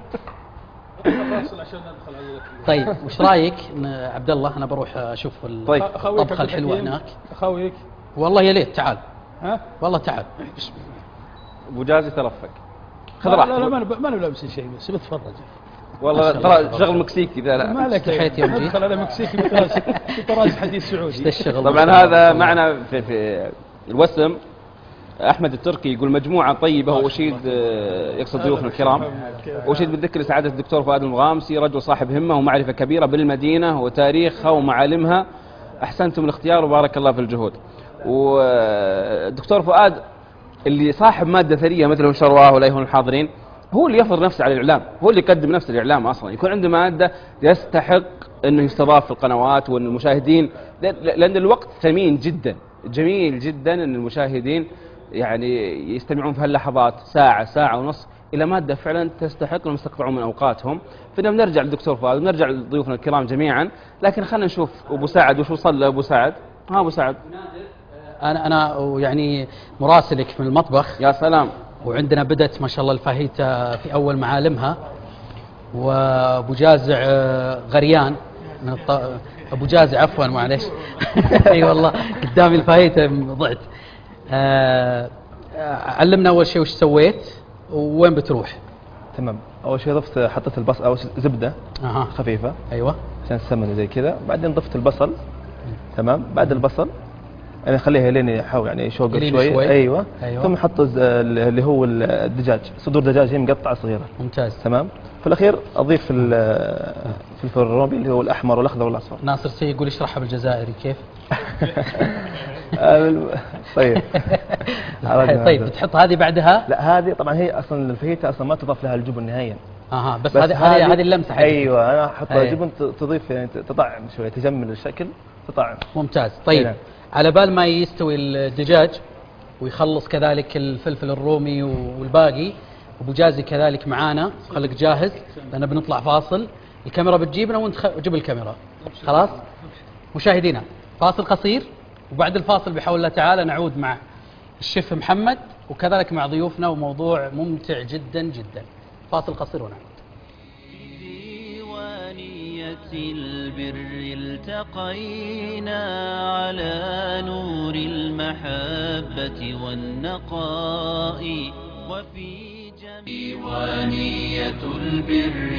طيب وش رايك عبد الله؟ انا بروح اشوف الطبخه الحلوه هناك. اخويك والله يا ليت تعال. ها والله تعال. ابو جازي ترفق، خذ لا راحتك. لا لا ما انا لابس شيء بس بتفرج. والله ترى شغل مكسيكي ذا لا. ما لك استحيت يوم جيت. ادخل على مكسيكي بطراز بطراز حديث سعودي. الشغل طبعا هذا معنا في, في الوسم أحمد التركي يقول مجموعة طيبة وأشيد يقصد ضيوفنا الكرام وأشيد بالذكر سعادة الدكتور فؤاد المغامسي رجل صاحب همة ومعرفة كبيرة بالمدينة وتاريخها ومعالمها أحسنتم الاختيار وبارك الله في الجهود. والدكتور فؤاد اللي صاحب مادة ثرية مثل شرواه ولا يهون الحاضرين هو اللي يفرض نفسه على الإعلام، هو اللي يقدم نفسه للإعلام أصلا، يكون عنده مادة يستحق أنه يستضاف في القنوات وأن المشاهدين، لأن الوقت ثمين جدا، جميل جدا أن المشاهدين يعني يستمعون في هاللحظات ساعة ساعة ونص إلى مادة فعلا تستحق أنهم يستقطعون من أوقاتهم. فإننا بنرجع للدكتور فؤاد ونرجع لضيوفنا الكرام جميعا، لكن خلينا نشوف أبو سعد وش وصل له أبو سعد. ها أبو سعد. أنا أنا يعني مراسلك من المطبخ. يا سلام. وعندنا بدت ما شاء الله الفاهيتا في أول معالمها، وأبو جازع غريان من الط... أبو جازع عفوا معلش. أي والله قدامي الفاهيتا ضعت. آه... علمنا أول شيء وش سويت ووين بتروح. تمام. أول شيء ضفت حطيت البصل أو زبدة أها. خفيفة. أيوة. عشان السمن زي كذا، بعدين ضفت البصل. تمام. بعد البصل يعني خليها لين يحاول يعني يشوق شوي. شوي. أيوة. أيوة. ثم حط اللي هو الدجاج، صدور دجاج هي مقطعة صغيرة. ممتاز. تمام. في الأخير أضيف الفلفل الرومي اللي هو الأحمر والأخضر والأصفر. ناصر سي يقول اشرحها بالجزائري كيف؟ طيب. طيب بتحط هذه بعدها؟ لا هذه طبعا هي أصلا الفاهيتا أصلا ما تضاف لها الجبن نهائيا. اها بس, بس هذه هذه اللمسة حقتها. أيوة أنا أحط لها جبن تضيف يعني تطعم شوي، تجمل الشكل تطعم. ممتاز. طيب هنا. على بال ما يستوي الدجاج ويخلص كذلك الفلفل الرومي والباقي، أبو جازي كذلك معانا، خليك جاهز لأن بنطلع فاصل. الكاميرا بتجيبنا وانت خ... جيب الكاميرا. خلاص مشاهدينا فاصل قصير، وبعد الفاصل بحول الله تعالى نعود مع الشيف محمد وكذلك مع ضيوفنا وموضوع ممتع جدا جدا. فاصل قصير ونعود. ديوانية البر التقينا على نور المحبة والنقاء وفي ديوانية البر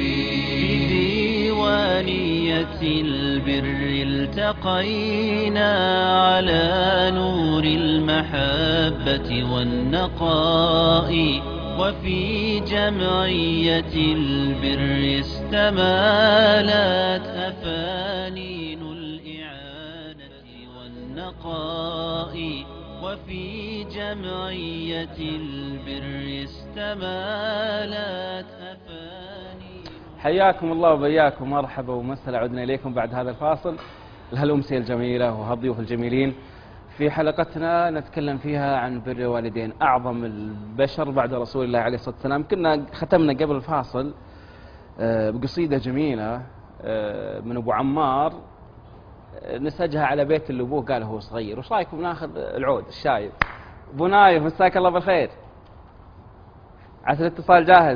ديوانية البر التقينا على نور المحبة والنقاء وفي جمعية البر استمالت أفانين الإعانة والنقاء وفي جمعية البر استمالت أفانين. حياكم الله وبياكم، مرحبا ومسهلا، عدنا إليكم بعد هذا الفاصل الهالأمسية الجميلة وهالضيوف الجميلين. في حلقتنا نتكلم فيها عن بر الوالدين، أعظم البشر بعد رسول الله عليه الصلاة والسلام. كنا ختمنا قبل الفاصل بقصيدة جميلة من أبو عمار نسجها على بيت اللي أبوه قال هو صغير. وش رايكم ناخذ العود الشايب؟ أبو نايف مساك الله بالخير، عسى الاتصال جاهز.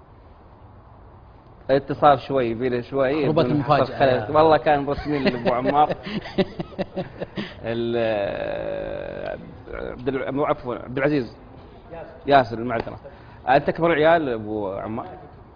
اتصال شوي بيله شوي ربط المفاجأة والله كان رسمين لأبو عمار. عبد عفوا عبد العزيز ياسر المعذرة. أنت أكبر عيال أبو عمار؟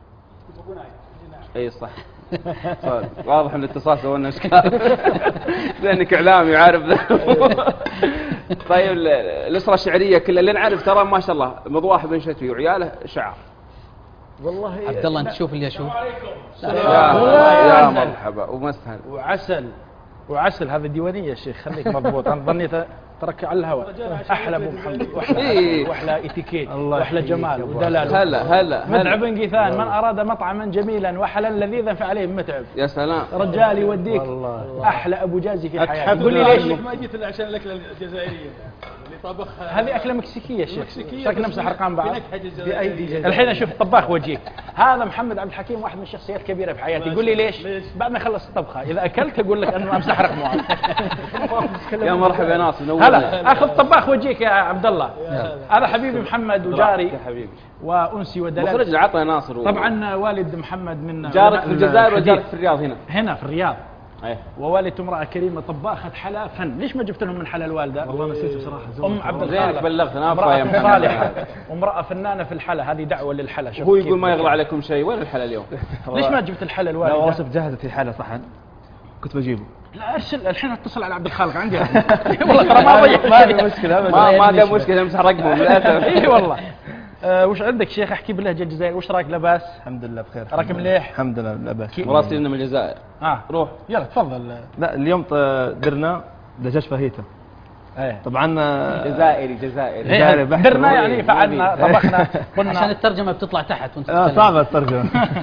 اي صح. واضح ان الاتصال سوى لنا اشكال لانك اعلامي عارف ذا. طيب الاسره الشعريه كلها اللي نعرف ترى ما شاء الله مضواح بن شتوي وعياله شعر. والله عبد الله انت شوف اللي اشوف. يا, يا مرحبا ومسهل وعسل وعسل. هذا ديوانيه يا شيخ، خليك مضبوط. انا ظنيت ترك على الهواء. احلى ابو محمد واحلى واحلى اتيكيت واحلى جمال ودلال. هلا هلا متعب قيثان من اراد مطعما جميلا وحلا لذيذا فعليه متعب. يا سلام رجال يوديك احلى ابو جازي في حياتي. قول لي ليش ما جيت الا عشان الاكله الجزائريه اللي طبخها؟ هذه اكله مكسيكيه يا شيخ. مكسيكيه شكلنا نمسح ارقام بعض بايدي جزائريه. الحين اشوف الطباخ وجهك. هذا محمد عبد الحكيم واحد من الشخصيات الكبيره في حياتي. قول لي ليش؟ بعد ما يخلص الطبخه اذا اكلت اقول لك انه امسح رقمه. يا مرحبا يا ناصر نورنا. هلا اخذ طباخ وجهك يا عبد الله. هذا حبيبي محمد وجاري يا حبيبي وانسي ودلال. مخرج العطا يا ناصر. طبعا والد محمد من جارك في الجزائر وجارك في الرياض؟ هنا هنا في الرياض. ايه ووالدة امرأة كريمة طباخة حلا فن، ليش ما جبت لهم من حلا الوالدة؟ والله نسيت بصراحه. ام عبد زينك الخالق بلغتنا افا يا امرأة محمد. صالحة وامرأة فنانة في الحلا، هذه دعوة للحلا. شوف هو كيف يقول ما يغلى ذكاء. عليكم شيء، وين الحلا اليوم؟ ليش ما جبت الحلا لا الوالدة؟ وصف جهزت في حاله صحن كنت بجيبه. لا ارسل الحين اتصل على عبد الخالق عندي. والله ترى ما ضيع ما في مشكله ابدا. ما ما دام مشكله امسح رقمه للاسف. اي والله. آه، وش عندك شيخ؟ احكي باللهجة الجزائرية، وش رايك لباس؟ الحمد لله بخير. راك مليح؟ الحمد لله لا باس. مراسلنا من الجزائر. اه روح. يلا تفضل. لا اليوم ط- درنا دجاج فاهيتا. ايه طبعا آه، جزائري جزائري. جزائري بحت. درنا يعني فعلنا طبخنا عشان قلنا. الترجمه بتطلع تحت وانت آه تتكلم. صعبه الترجمه.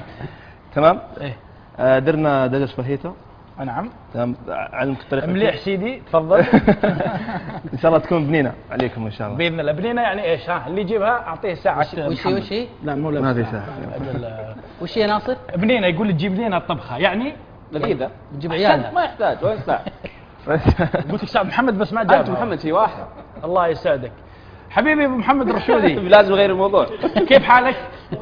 تمام. ايه آه، درنا دجاج فاهيتا. نعم تمام علمك الطريقه. مليح سيدي تفضل. ان شاء الله تكون بنينه عليكم ان شاء الله. باذن الله. بنينه يعني ايش؟ ها اللي يجيبها اعطيه ساعه. وش وش وش هي؟ لا مو ما لابس في ساعة. ساعة. ال- وش هي يا ناصر؟ بنينه يقول لي تجيب لنا الطبخه يعني. لذيذه. تجيب عيالها. ما يحتاج وين ساعه. قلت لك ساعة محمد بس ما جاب. انت محمد شيء واحد. الله يسعدك حبيبي ابو محمد الرشودي. لازم نغير الموضوع. كيف حالك؟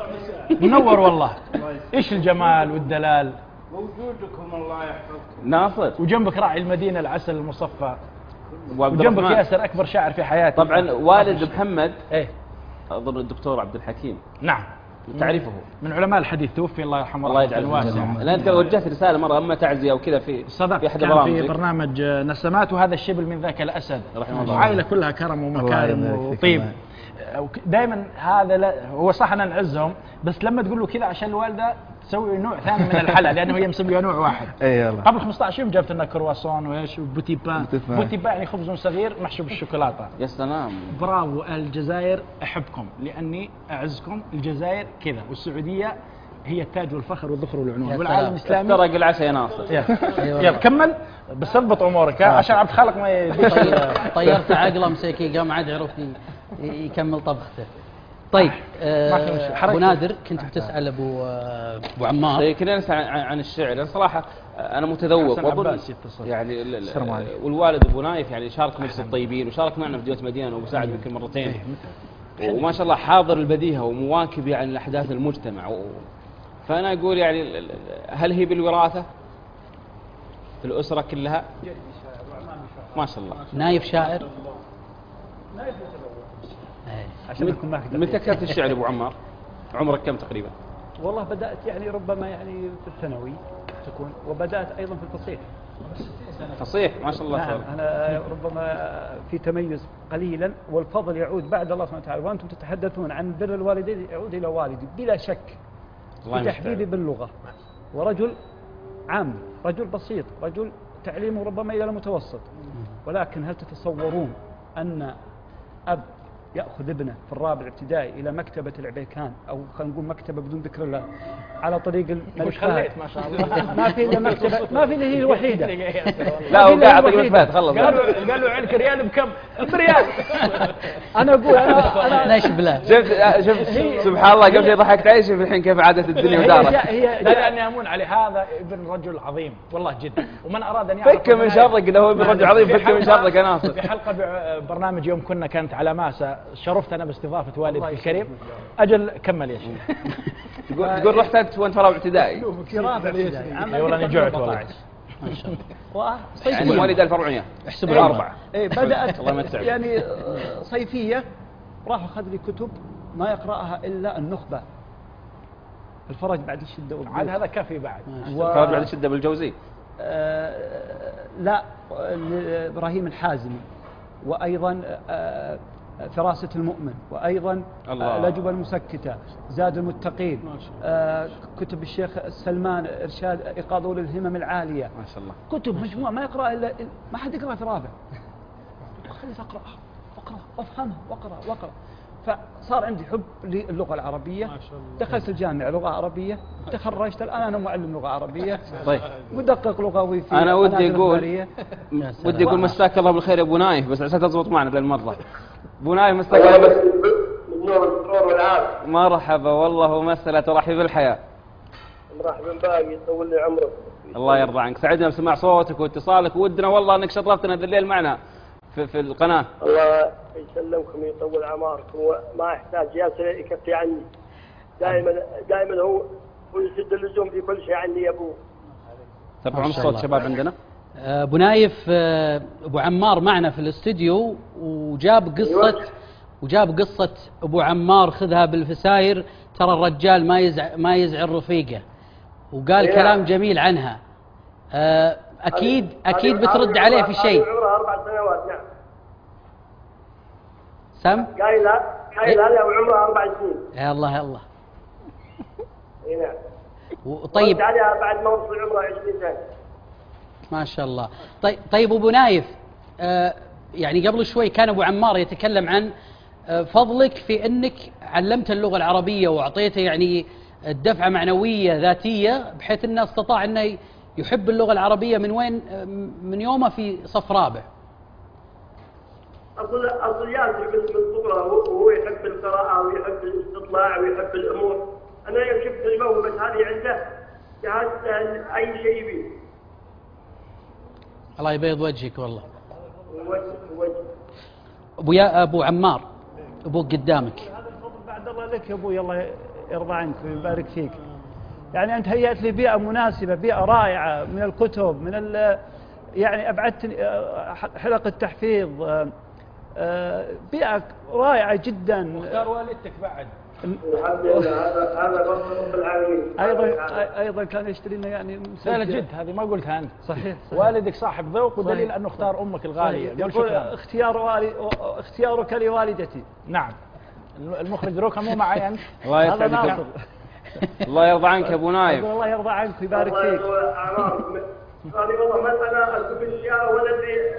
منور والله. ايش الجمال والدلال. وجودكم الله يحفظكم. ناصر وجنبك راعي المدينه العسل المصفى. وعبد وجنبك الرحمن. ياسر اكبر شاعر في حياتي. طبعا والد محمد ايه اظن الدكتور عبد الحكيم نعم تعرفه. من علماء الحديث توفي الله يرحمه الله رحمة يجعله واسعة. انا اذكر وجهت رساله مره اما تعزيه او كذا في صدق في احد كان في برامجك. برنامج نسمات وهذا الشبل من ذاك الاسد. رحمه الله. وعائله كلها كرم الله ومكارم يبارك فيك وطيب. الله. دائما هذا لا هو صح انا نعزهم بس لما تقول له كذا عشان الوالده تسوي نوع ثاني من الحلا لانه هي مسويه نوع واحد. اي يلا. قبل خمسة عشر يوم جابت لنا كرواسون وايش وبوتيبا. بوتيبا. بوتيبا يعني خبز صغير محشو بالشوكولاته. يا سلام. برافو الجزائر احبكم لاني اعزكم. الجزائر كذا والسعوديه هي التاج والفخر والذخر والعنون يا والعالم سلام. الاسلامي. افترق العشاء يا ناصر. يلا يلا كمل بس اضبط امورك ها عشان عبد الخالق ما يديش. طير- طيرت عقله مسكي قام عاد عرف ي- يكمل طبخته. طيب ما في مشكلة. آه، حركة. ابو نادر كنت بتسال ابو آه، ابو عمار. طيب كنا نسأل عن, عن الشعر. أنا صراحة أنا متذوق حسن وأظن عباس يتصل. يعني ال- ال- السلام عليكم. والوالد أبو نايف يعني شارك مجلس الطيبين وشارك معنا في ديوة مدينة وأبو سعد يمكن مرتين. وما شاء الله حاضر البديهة ومواكب يعني الأحداث المجتمع و... فأنا أقول يعني ال- ال- هل هي بالوراثة في الأسرة كلها؟ ما شاء الله. نايف شاعر. عشان اكون معك دقيق. متى كتبت الشعر أبو عمار؟ عمرك كم تقريبا؟ والله بدات يعني ربما يعني في الثانوي تكون، وبدات ايضا في الفصيح. فصيح ما شاء الله. نعم تبارك. انا ربما في تميز قليلا، والفضل يعود بعد الله سبحانه وتعالى. وانتم تتحدثون عن بر الوالدين يعود الى والدي بلا شك. الله بتحديدي يمستعان. باللغه، ورجل عام، رجل بسيط، رجل تعليمه ربما الى المتوسط. ولكن هل تتصورون ان اب ياخذ ابنه في الرابع ابتدائي الى مكتبه العبيكان، او خلينا نقول مكتبه بدون ذكر الله، على طريق الملك وش فهد؟ خليت ما شاء الله. ما في الا مكتبه، ما في الا هي الوحيده. لا هو قاعد طريق الفهد خلص. قالوا قالوا عندك ريال بكم؟ بريال. انا اقول انا انا ليش بلا؟ شفت شفت سبحان الله قبل شوي ضحكت علي. شوف الحين كيف عادت الدنيا هي ودارت. جاء- هي لا جاء- لاني امون عليه هذا ابن رجل عظيم والله جد ومن اراد ان يعرف فك من شرك اذا هو ابن رجل عظيم. فك من شرك يا ناصر. في حلقه ببرنامج يوم كنا كانت على ماسه شرفت انا باستضافه والدك الكريم. اجل كمل يا شيخ. تقول تقول رحت انت وانت في رابع ابتدائي. في رابع ابتدائي عام اي والله اني جعت والله. ما شاء الله. يعني وصيفيه. مواليد ألف وأربعمية. احسب الأربعة. ايه بدات الله يمتعك. يعني آه، صيفيه. راح اخذ لي كتب ما يقراها الا النخبه. الفرج بعد الشده والضيق. عاد هذا كافي بعد. و- فرد بعد الشدة بالجوزي. آه، لا آه، ابراهيم الحازمي، وايضا آه، فراسة المؤمن، وايضا الله. آه، الأجوبة المسكتة، زاد المتقين، آه، كتب الشيخ سلمان ارشاد ايقاظ اولي الهمم العالية. ما شاء الله. كتب مجموعة ما يقرأ الا ما حد يقرأ في رابع. خليت اقراها واقرا وافهمها واقرا واقرا. فصار عندي حب للغة العربية. دخلت الجامعة لغة عربية، تخرجت الآن أنا معلم لغة عربية، طيب مدقق لغوي في أنا ودي القناة أقول الإخبارية. ودي أقول مساك الله بالخير يا أبو نايف بس عشان تضبط معنا ذا المرة. أبو نايف مساك الله بس. مرحبا والله ومسألة ترحب بالحياة. مرحبا باقي يطول لي عمرك. الله يرضى عنك. سعدنا بسماع صوتك واتصالك ودنا والله انك شرفتنا ذا الليل معنا في, في القناة. الله يسلمكم ويطول اعماركم وما يحتاج ياسر يكفي عني. دائما دائما هو هو يسد اللزوم في كل شيء عني يا ابوه. ترفعون ما شاء الصوت الله. شباب عندنا. آه، ابو نايف، آه، ابو عمار معنا في الاستوديو وجاب قصة وجاب قصة ابو عمار خذها بالفساير، ترى الرجال ما يزع ما يزعل رفيقه، وقال إيه. كلام جميل عنها. آه، اكيد هذه- اكيد هذه بترد عمرها- عليه في هذه شيء. عمرها اربع سنوات. نعم. سم قايلها قايلها لها وعمرها اربع سنين. يا الله يا الله. اي نعم. طيب رد عليها بعد ما وصل عمرها عشرين سنه. ما شاء الله. طيب طيب ابو نايف، آه يعني قبل شوي كان ابو عمار يتكلم عن آه فضلك في انك علمت اللغه العربيه واعطيته يعني الدفعه معنويه ذاتيه بحيث انه استطاع انه يحب اللغه العربيه من وين؟ آه من يومه في صف رابع. اصل اصل ياسر من من صغره وهو يحب القراءه ويحب الاستطلاع ويحب الامور. انا يوم شفت الموهبه هذه عنده جهزت اي شيء يبيه. الله يبيض وجهك والله. وجه وجه. ابو يا ابو عمار، ابوك قدامك. هذا الفضل بعد الله لك يا ابوي، الله يرضى عنك ويبارك فيك. يعني انت هيأت لي بيئه مناسبه، بيئه رائعه من الكتب، من ال يعني ابعدت حلقه تحفيظ، بيئه رائعه جدا. واختار والدتك بعد. الحمد لله، هذا هذا فضل رب العالمين. ايضا ايضا كان يشتري لنا يعني لا لا جد، هذه ما قلتها انت. صحيح, صحيح. والدك صاحب ذوق ودليل انه اختار امك الغاليه. يقول شكرا. اختيار والي اختيارك لوالدتي. نعم. المخرج روكا مو معي انت. الله يسعدك. الله يرضى عنك يا ابو نايف. الله يرضى عنك ويبارك فيك. هذه والله ما انا اكتب الاشياء ولا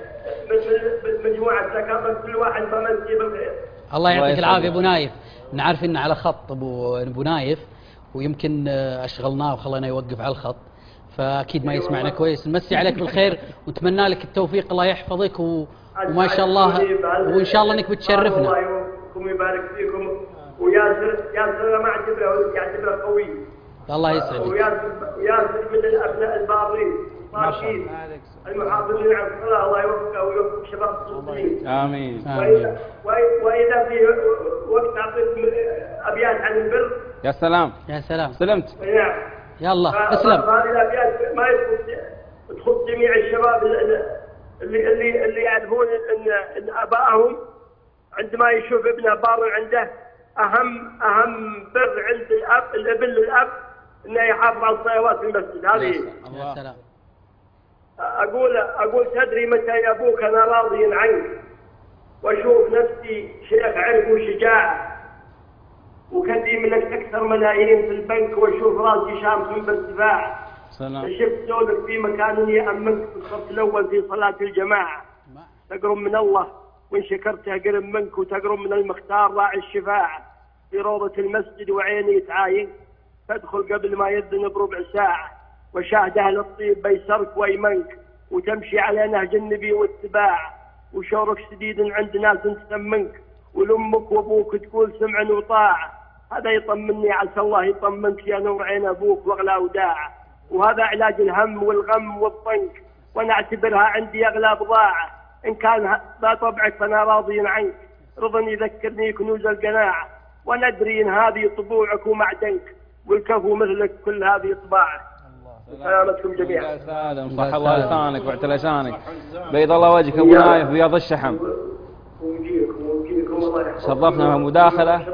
في مجموعه تكامل، كل واحد بمسي بالخير. الله يعطيك العافيه ابو نايف. نعرف انه على خط ابو ابو نايف، ويمكن اشغلناه وخلينا يوقف على الخط، فاكيد ما يسمعنا كويس. نمسي عليك بالخير ونتمنى لك التوفيق، الله يحفظك و... وما شاء الله، وان شاء الله انك بتشرفنا. الله يوفقكم ويبارك فيكم. وياسر ياسر انا ما اعتبره يعتبره قوي. الله يسعدك. وياسر وياسر من الابناء البارين الصالحين المحافظين على الصلاه، الله يوفقه ويوفق شباب المسلمين. امين. واذا واذا في وقت اعطيكم ابيات عن البر. يا سلام يا سلام. سلمت. نعم. يلا اسلم. هذه الابيات ما تخص جميع الشباب اللي اللي اللي يعرفون ان ان ابائهم عندما يشوف ابنه بار عنده، اهم اهم بر عند الاب الابن للاب انه يحافظ على الصلوات في المسجد. هذه يا سلام. اقول اقول تدري متى يا ابوك انا راضي عنك، واشوف نفسي شيخ عرق وشجاعه، وكدي منك اكثر ملايين في البنك، واشوف راسي شامس بارتفاع. سلام. شفت زولك في مكان يأمنك في الصف الاول في صلاه الجماعه، تقرب من الله وان شكرته قرب منك، وتقرب من المختار راعي الشفاعه في روضه المسجد وعيني تعاين، تدخل قبل ما يذن بربع ساعه، وشاهد اهل الطيب بيسرك وايمنك، وتمشي على نهج النبي واتباع، وشورك سديد عند ناس تسمنك، ولامك وابوك تقول سمع وطاعه. هذا يطمني عسى الله يطمنك يا نور عين ابوك واغلى وداعه، وهذا علاج الهم والغم والضنك، وانا اعتبرها عندي اغلى بضاعه. ان كان ذا طبعك فانا راضي عنك، رضا يذكرني كنوز القناعه، وانا ادري ان هذه طبوعك ومعدنك، والكفو مثلك كل هذه طباعه. سلامتكم جميعا. صح الله لسانك وعت لسانك. بيض الله وجهك ابو نايف بياض الشحم. ويجيكم ويجيكم الله يحفظكم. شرفنا بمداخله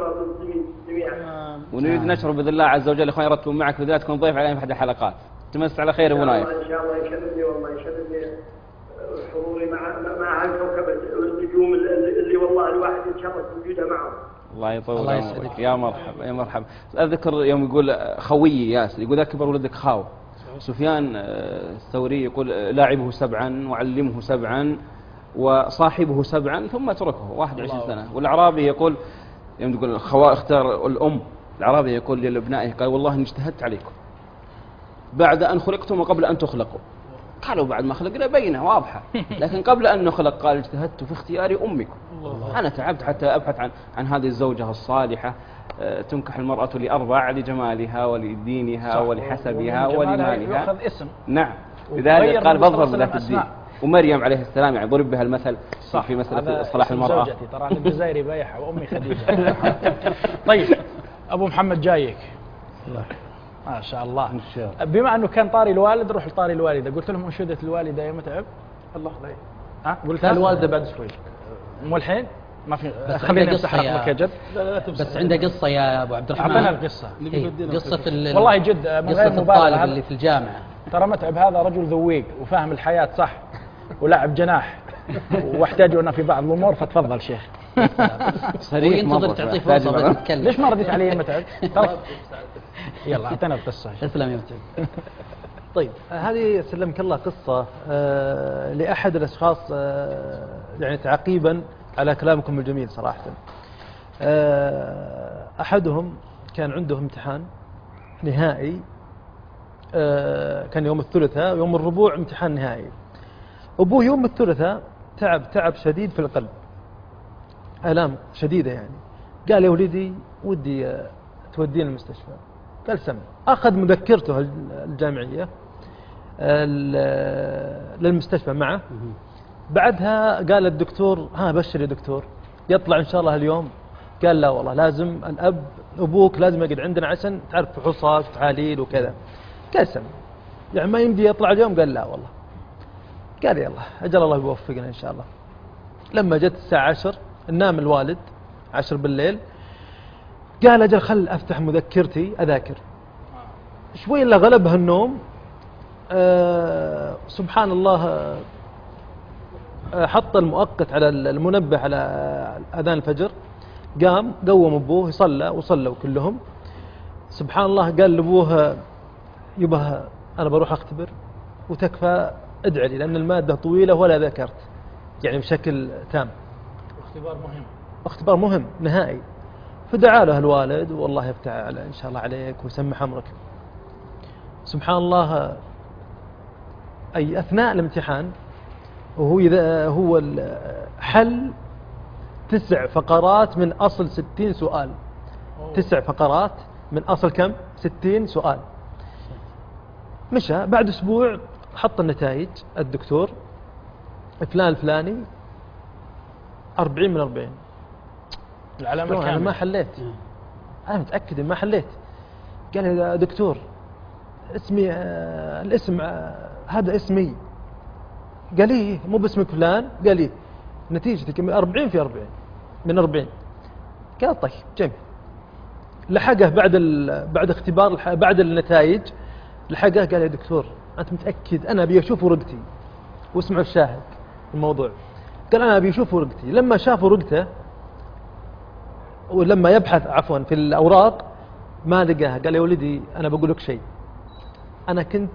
ونريد نشر باذن الله عز وجل اخواني يرتبون معك باذن الله تكون ضيف علينا في احد الحلقات. تمس على خير ابو نايف. ان شاء الله يشرفني والله يشرفني حضوري مع مع هالكوكب النجوم اللي, اللي والله الواحد يتشرف بوجوده معهم. الله يطول عمرك. يا مرحبا يا مرحبا. اذكر يوم يقول خويي ياسر يقول اكبر ولدك خاو. سفيان الثوري يقول لاعبه سبعا وعلمه سبعا وصاحبه سبعا ثم اتركه واحد وعشرين سنه. والاعرابي يقول يوم تقول الخوا اختار الام، الاعرابي يقول لابنائه قال والله اني اجتهدت عليكم بعد ان خلقتم وقبل ان تخلقوا. قالوا بعد ما خلقنا بينه واضحه، لكن قبل ان نخلق قال اجتهدت في اختيار امكم. انا تعبت حتى ابحث عن عن هذه الزوجه الصالحه. تنكح المراه لاربع: لجمالها ولدينها ولحسبها ولمالها. ياخذ اسم. نعم، لذلك قال فاضرب ذات الدين. ومريم عليه السلام يعني ضرب بها المثل صح في مساله صلاح المراه. زوجتي ترى انا الجزائري بايعها وامي خديجه. طيب ابو محمد جايك. ما شاء الله. إن شاء الله. بما انه كان طاري الوالد روح لطاري الوالده، قلت لهم انشوده الوالده يا متعب. الله لا. ها قلت الوالده بعد شوي. مو الحين ما في. بس خليني عنده امسح قصة يا- رقمك يا جد. لا لا تمسح. بس عنده قصة يا أبو عبد الرحمن. اعطينا القصه. إيه، قصة ال- والله جد من غير قصة مبالغه الطالب هذا- اللي في الجامعة. ترى متعب هذا رجل ذويق وفاهم الحياه صح ولعب جناح واحتاجنا في بعض الامور، فتفضل شيخ. صريح وينتظر مرة، تعطيه يحتاج فرصة بعض. بس يتكلم. ليش ما رديت علي يا متعب؟ ترى يلا اعطينا القصه. تسلم يا متعب. طيب هذه سلمك الله قصة آه لأحد الأشخاص آه يعني تعقيبا على كلامكم الجميل صراحة. آه أحدهم كان عنده امتحان نهائي، آه كان يوم الثلاثاء، يوم الربوع امتحان نهائي. أبوه يوم الثلاثاء تعب تعب شديد في القلب، آلام شديدة يعني. قال يا وليدي ودي آه توديني المستشفى. قال سمع. أخذ مذكرته الجامعية للمستشفى معه. بعدها قال الدكتور ها بشر يا دكتور يطلع إن شاء الله اليوم. قال لا والله لازم الأب أبوك لازم يقعد عندنا عشان تعرف فحوصات وتحاليل وكذا. قال سمع يعني ما يمدي يطلع اليوم. قال لا والله. قال يلا أجل الله يوفقنا إن شاء الله. لما جت الساعة عشر نام الوالد عشر بالليل. قال أجل خل أفتح مذكرتي أذاكر. شوي إلا غلبها النوم. أه سبحان الله. أه حط المؤقت على المنبه على أذان الفجر. قام قوم أبوه يصلى وصلوا كلهم. سبحان الله قال لأبوه يبه أنا بروح أختبر وتكفى ادعي لي لأن المادة طويلة ولا ذكرت يعني بشكل تام. اختبار مهم. اختبار مهم نهائي. فدعا له الوالد والله يفتح على إن شاء الله عليك ويسمح أمرك. سبحان الله أي أثناء الامتحان وهو إذا هو حل تسع فقرات من أصل ستين سؤال. تسع فقرات من أصل كم؟ ستين سؤال. مشى بعد أسبوع حط النتائج الدكتور فلان الفلاني أربعين من أربعين. العلامة أنا ما حليت. أنا متأكد إن ما حليت. قال يا دكتور اسمي آه الاسم آه هذا اسمي. قال لي مو باسمك فلان. قال لي نتيجتك أربعين في أربعين من أربعين. قال طيب جميل. لحقه بعد بعد اختبار بعد النتائج لحقه قال يا دكتور أنت متأكد أنا أبي أشوف ورقتي واسمعوا الشاهد الموضوع. قال أنا أبي أشوف ورقتي. لما شاف ورقته ولما يبحث عفوا في الأوراق ما لقاها. قال يا ولدي أنا بقول لك شيء. أنا كنت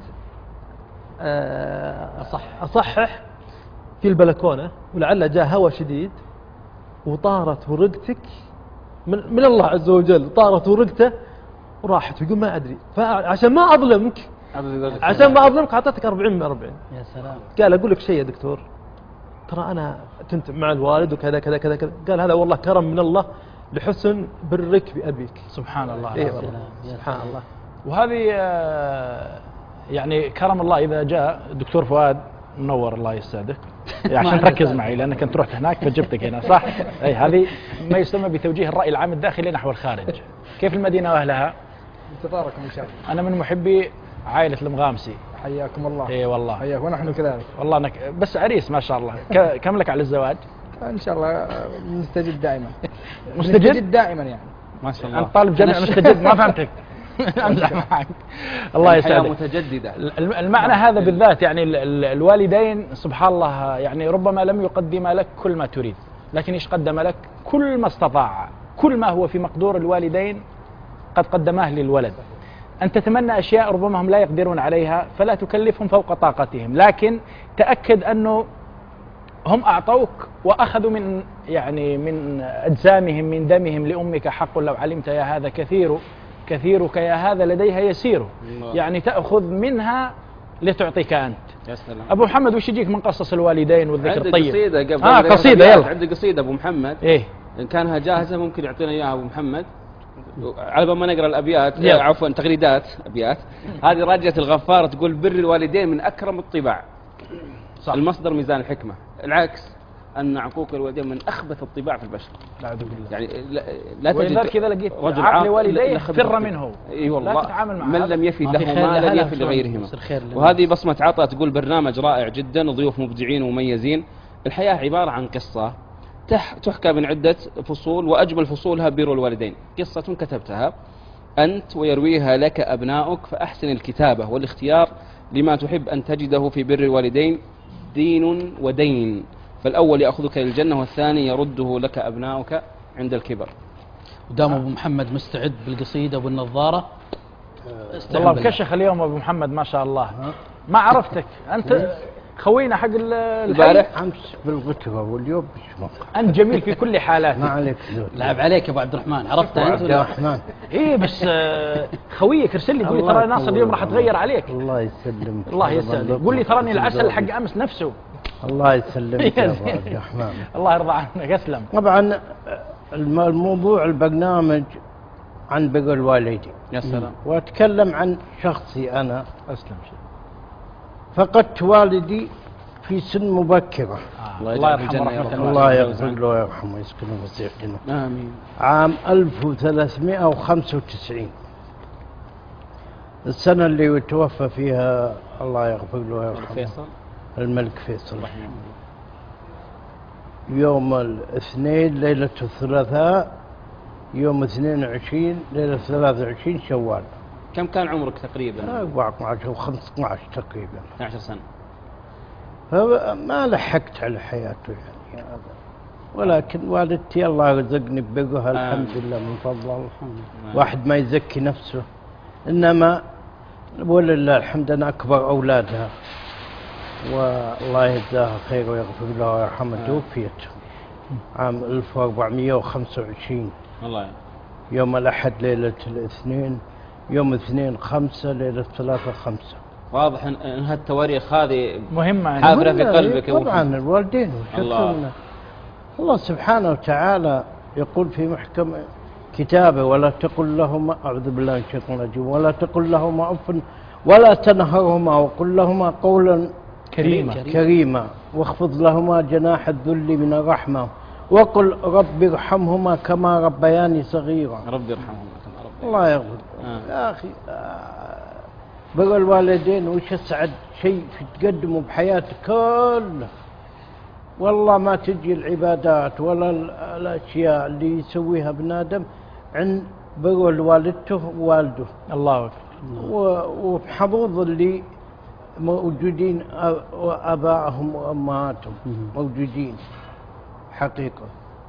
أصح أصحح في البلكونة ولعل جاء هواء شديد وطارت ورقتك من, من الله عز وجل. طارت ورقته وراحت. يقول ما أدري فعشان ما أظلمك عشان ما أظلمك أعطيتك أربعين من أربعين. يا سلام. قال أقول لك شيء يا دكتور ترى أنا كنت مع الوالد وكذا كذا كذا كذا. قال هذا والله كرم من الله لحسن برك بأبيك. سبحان الله. إيه والله. سبحان الله. وهذه يعني كرم الله إذا جاء الدكتور فؤاد منور الله يسعدك عشان تركز معي لأنك أنت رحت هناك فجبتك هنا صح؟ أي هذه ما يسمى بتوجيه الرأي العام الداخلي نحو الخارج. كيف المدينة وأهلها؟ انتظاركم إن شاء الله. أنا من محبي عائلة المغامسي. حياكم الله. اي والله. حياك ونحن كذلك. والله أنك بس عريس ما شاء الله. كم لك على الزواج؟ إن شاء الله مستجد دائما. مستجد؟ مستجد دائما يعني. ما شاء الله. أنت طالب جامعة مستجد ما فهمتك. أمزح معك. الله يسعدك. متجددة. المعنى هذا بالذات يعني الوالدين سبحان الله يعني ربما لم يقدم لك كل ما تريد لكن ايش قدم لك؟ كل ما استطاع. كل ما هو في مقدور الوالدين قد قدماه للولد. أن تتمنى أشياء ربما هم لا يقدرون عليها فلا تكلفهم فوق طاقتهم لكن تأكد أنه هم أعطوك وأخذوا من يعني من أجسامهم من دمهم. لأمك حق لو علمت يا هذا كثير كثيرك يا هذا لديها يسير. يعني تأخذ منها لتعطيك أنت. يا سلام. أبو محمد وش يجيك من قصص الوالدين والذكر الطيب؟ عندي قصيدة قبل. آه قصيدة يلا. عندي قصيدة أبو محمد. إيه. إن كانها جاهزة ممكن يعطينا إياها أبو محمد. على ما نقرأ الأبيات عفوا تغريدات أبيات. هذه راجية الغفار تقول بر الوالدين من أكرم الطباع. صح. المصدر ميزان الحكمة. العكس أن عقوق الوالدين من أخبث الطباع في البشر. أعوذ بالله. يعني لا, لا تجد ولذلك كذا لقيت رجل عاقل عاقل والديه خبث فر الطباع. منه. اي والله. لا تتعامل مع من هذا. لم يفي ما في خير لهما لها لم لا يفي شلون لغيرهما. يصير خير للناس. وهذه بصمة عطاء تقول برنامج رائع جدا، ضيوف مبدعين ومميزين. الحياة عبارة عن قصة تح تحكى من عدة فصول، وأجمل فصولها بر الوالدين. قصة كتبتها أنت ويرويها لك أبناؤك، فأحسن الكتابة والاختيار لما تحب أن تجده في بر الوالدين دين ودين، فالأول يأخذك للجنة والثاني يرده لك أبناؤك عند الكبر. ودام أبو محمد مستعد بالقصيدة والنظارة. والله مكشخ اليوم أبو محمد ما شاء الله. ما عرفتك أنت خوينا حق البارح أمس بالغترة واليوم بالشمق. أنت جميل في كل حالاتك. ما عليك زود. لعب عليك يا أبو عبد الرحمن، عرفت أنت؟ عبد الرحمن. إيه بس خويك ارسل لي قول لي ترى ناصر اليوم راح تغير عليك. الله يسلمك. الله يسلمك. قول لي تراني العسل حق أمس نفسه. الله يسلمك يا أبو عبد الرحمن. الله يرضى عنك. أسلم. طبعا الموضوع البرنامج عن بر الوالدين. يا سلام. وأتكلم عن شخصي أنا. أسلم شيء. فقدت والدي في سن مبكرة. آه. الله يرحمه رحمة الله يغفر له ويرحمه ويسكنه فسيح جنة. آمين. عام ألف وثلاثمائة وخمسة وتسعين، السنة اللي يتوفى فيها الله يغفر له ويرحمه فيصل. الملك فيصل. يوم الاثنين ليلة الثلاثاء، يوم اثنين وعشرين ليلة ثلاثة وعشرين شوال. كم كان عمرك تقريبا؟ أربعة عشر أو خمسة عشر تقريبا. اثني عشر سنة. فما لحقت على حياته يعني هذا، ولكن والدتي الله رزقني ببرها الحمد لله من فضله. واحد ما يزكي نفسه، إنما ولله الحمد أنا أكبر أولادها، والله يجزاها خير ويغفر لها ويرحمها. توفيت عام ألف وأربعمائة وخمسة وعشرين الله. يوم الأحد ليلة الاثنين، يوم اثنين خمسة ليلة ثلاثة خمسة. واضح ان هالتواريخ هذه مهمة حافرة في قلبك. طبعا الوالدين الله. الله سبحانه وتعالى يقول في محكم كتابه: ولا تقل لهما، أعوذ بالله من الشيطان الرجيم، ولا تقل لهما أف ولا تنهرهما وقل لهما قولا كريما كريما واخفض لهما جناح الذل من الرحمة وقل رب ارحمهما كما ربياني صغيرا. رب ارحمهما كما ربياني. الله يغفر. آه. يا أخي آه بر الوالدين وش أسعد شيء في تقدمه بحياتك كله. والله ما تجي العبادات ولا الأشياء اللي يسويها ابن آدم عند بر والدته ووالده. الله أكبر. وحظوظ اللي موجودين آبائهم وأمهاتهم موجودين حقيقة.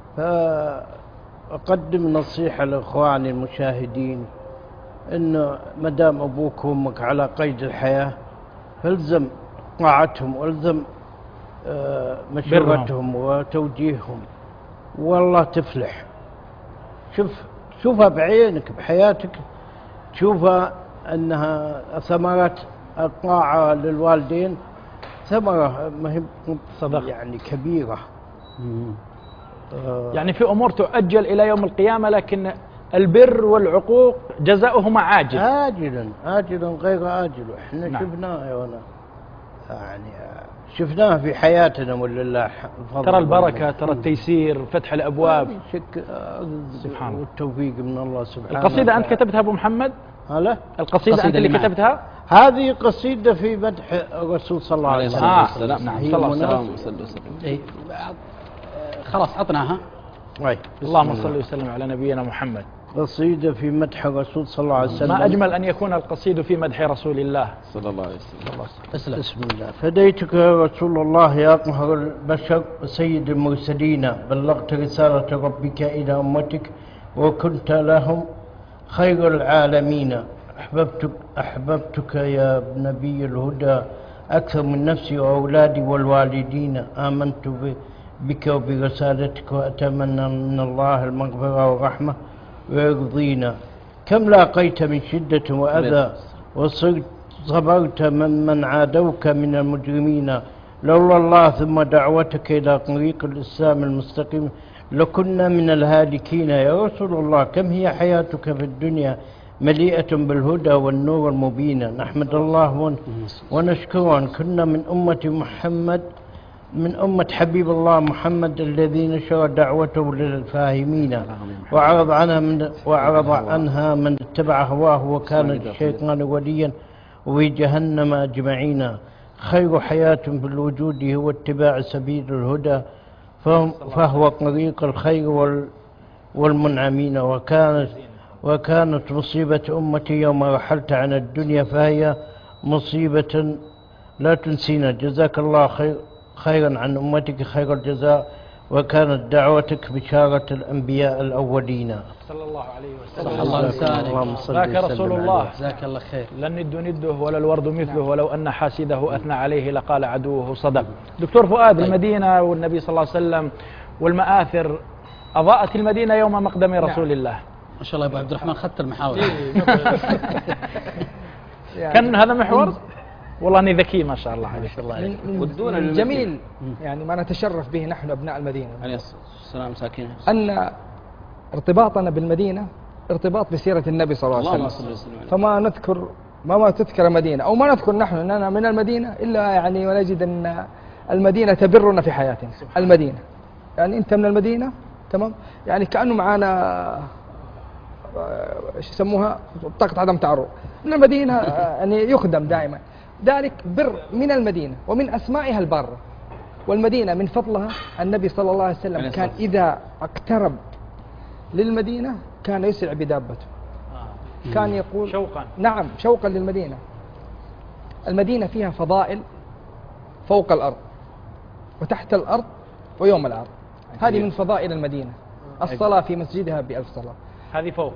فأقدم نصيحة لإخواني المشاهدين: إنه مدام أبوك وأمك على قيد الحياة فالزم طاعتهم والزم مشورتهم وتوجيههم، والله تفلح. شوف شوفها بعينك بحياتك، تشوفها أنها ثمرات الطاعة للوالدين ثمرة مهم صدق يعني كبيرة. آه يعني في أمور تؤجل إلى يوم القيامة، لكن البر والعقوق جزاؤهما عاجل. آجلا آجلا غير آجل. احنا نعم. شفناه يا ولد يعني شفناه في حياتنا ولله الفضل. ترى البركة، ترى التيسير، فتح الأبواب. شك سبحان الله والتوفيق من الله سبحانه. القصيدة أنت كتبتها أبو محمد؟ هلا القصيدة أنت اللي كتبتها؟ هذه قصيدة في مدح الرسول صلى الله عليه وسلم. آه. نعم. صلى الله عليه وسلم. إيه. خلاص عطناها. اللهم صل وسلم على نبينا محمد. قصيدة في مدح الرسول صلى الله عليه وسلم. ما أجمل أن يكون القصيد في مدح رسول الله صلى الله عليه وسلم. اسلم. بسم الله. فديتك يا رسول الله يا أطهر البشر وسيد المرسلين، بلغت رسالة ربك إلى أمتك وكنت لهم خير العالمين. أحببتك أحببتك يا نبي الهدى أكثر من نفسي وأولادي والوالدين. آمنت بك وبرسالتك وأتمنى من الله المغفرة والرحمة ويرضينا. كم لاقيت من شدة وأذى وصرت صبرت من من عادوك من المجرمين. لولا الله ثم دعوتك إلى طريق الإسلام المستقيم لكنا من الهالكين. يا رسول الله كم هي حياتك في الدنيا مليئة بالهدى والنور المبين. نحمد الله ونشكره أن كنا من أمة محمد من أمة حبيب الله محمد الذي نشر دعوته للفاهمين وعرض عنها من وعرض عنها من اتبع هواه وكان الشيطان وليا وفي جهنم أجمعين. خير حياة في الوجود هو اتباع سبيل الهدى فهو طريق الخير وال والمنعمين. وكانت وكانت مصيبة أمتي يوم رحلت عن الدنيا فهي مصيبة لا تنسينا. جزاك الله خير خيرا عن أمتك خير الجزاء وكانت دعوتك بشارة الأنبياء الأولين. صلى الله عليه وسلم. صلى الله عليه وسلم. ذاك رسول الله. جزاك الله خير. لن ند نده ولا الورد مثله ولو أن حاسده أثنى عليه لقال عدوه صدق. دكتور فؤاد، المدينة والنبي صلى الله عليه وسلم والمآثر أضاءت المدينة يوم مقدم رسول الله. ما شاء الله يا أبو عبد الرحمن خدت المحاور. كان هذا محور والله اني ذكي ما شاء الله عليك. الله عليك. من الجميل يعني ما نتشرف به نحن ابناء المدينه عليه السلام ساكنه ان ارتباطنا بالمدينه ارتباط بسيره النبي صلى الله عليه وسلم. فما نذكر ما ما تذكر مدينه او ما نذكر نحن اننا من المدينه الا يعني ونجد ان المدينه تبرنا في حياتنا. المدينه يعني انت من المدينه تمام، يعني كانه معانا ايش يسموها بطاقه عدم تعرض. من المدينه يعني يخدم دائما. ذلك بر من المدينة ومن أسمائها البارة. والمدينة من فضلها النبي صلى الله عليه وسلم كان إذا اقترب للمدينة كان يسرع بدابته. كان يقول شوقا. نعم شوقا للمدينة. المدينة فيها فضائل فوق الأرض وتحت الأرض ويوم العرض. هذه من فضائل المدينة. الصلاة في مسجدها بألف صلاة. هذه فوق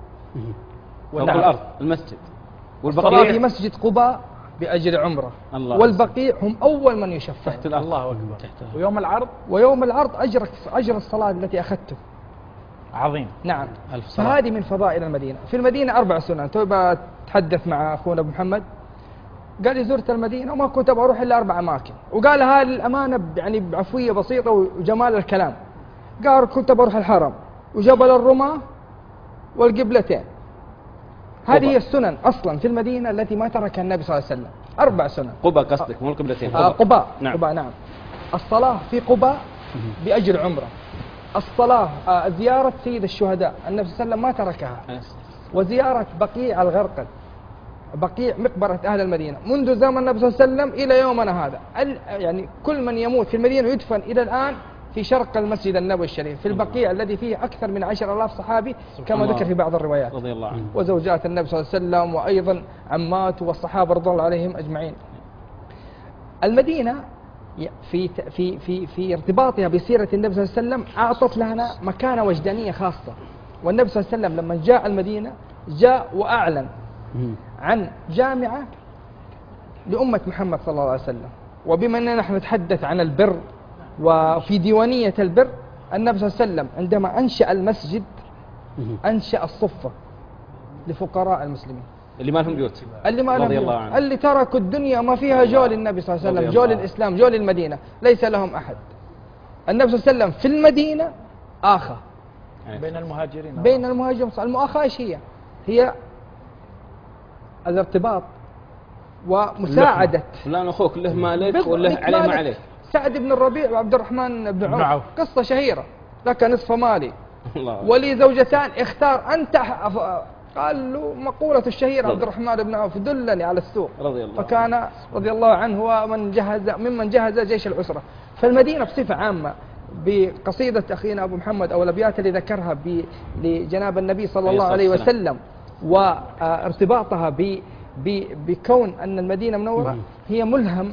فوق الأرض المسجد. والصلاة في مسجد قباء بأجر عمره. والبقيع هم أول من يشفع تحت الأرض. الله أكبر. ويوم العرض ويوم العرض أجر أجر الصلاة التي أخذته عظيم. نعم. فهذه من فضائل المدينة. في المدينة أربع سنن. توي بتحدث مع أخونا أبو محمد قال لي زرت المدينة وما كنت أبغى أروح إلا أربع أماكن، وقال هذه الأمانة يعني بعفوية بسيطة وجمال الكلام. قال كنت بروح الحرم وجبل الرماة والقبلتين. هذه هي السنن أصلا في المدينة التي ما تركها النبي صلى الله عليه وسلم. أربع سنن. قباء قصدك مو القبلتين؟ آه قباء. نعم. قباء نعم. الصلاة في قباء بأجر عمره. الصلاة آه زيارة سيد الشهداء النبي صلى الله عليه وسلم ما تركها. وزيارة بقيع الغرقد، بقيع مقبرة أهل المدينة منذ زمن النبي صلى الله عليه وسلم إلى يومنا هذا. يعني كل من يموت في المدينة يدفن إلى الآن في شرق المسجد النبوي الشريف في البقيع الذي فيه أكثر من عشر آلاف صحابي كما ذكر في بعض الروايات رضي الله عنه. وزوجات النبي صلى الله عليه وسلم وأيضا عماته والصحابة رضي الله عليهم أجمعين. المدينة في في في في ارتباطها بسيرة النبي صلى الله عليه وسلم أعطت لنا مكانة وجدانية خاصة. والنبي صلى الله عليه وسلم لما جاء المدينة جاء وأعلن عن جامعة لأمة محمد صلى الله عليه وسلم. وبما أننا نحن نتحدث عن البر وفي ديوانية البر، النبي صلى الله عليه وسلم عندما أنشأ المسجد أنشأ الصفة لفقراء المسلمين اللي ما لهم بيوت، اللي ما لهم بيوت، اللي تركوا الدنيا ما فيها جول النبي صلى الله عليه وسلم، جول الإسلام، جول المدينة، ليس لهم أحد. النبي صلى الله عليه وسلم في المدينة آخى بين المهاجرين بين المهاجرين. المؤاخاة ايش هي؟ هي الارتباط ومساعدة. فلان أخوك له مالك وله عليه ما عليه. سعد بن الربيع وعبد الرحمن بن عوف, عوف قصة شهيرة. لك نصف مالي ولي زوجتان اختار أنت. قال له مقولة الشهيرة عبد الرحمن بن عوف دلني على السوق رضي الله. فكان رضي الله عنه هو من جهز ممن جهز جيش العسرة. فالمدينة بصفة عامة بقصيدة أخينا أبو محمد أو الأبيات اللي ذكرها لجناب النبي صلى الله عليه وسلم وارتباطها بكون أن المدينة منورة هي ملهم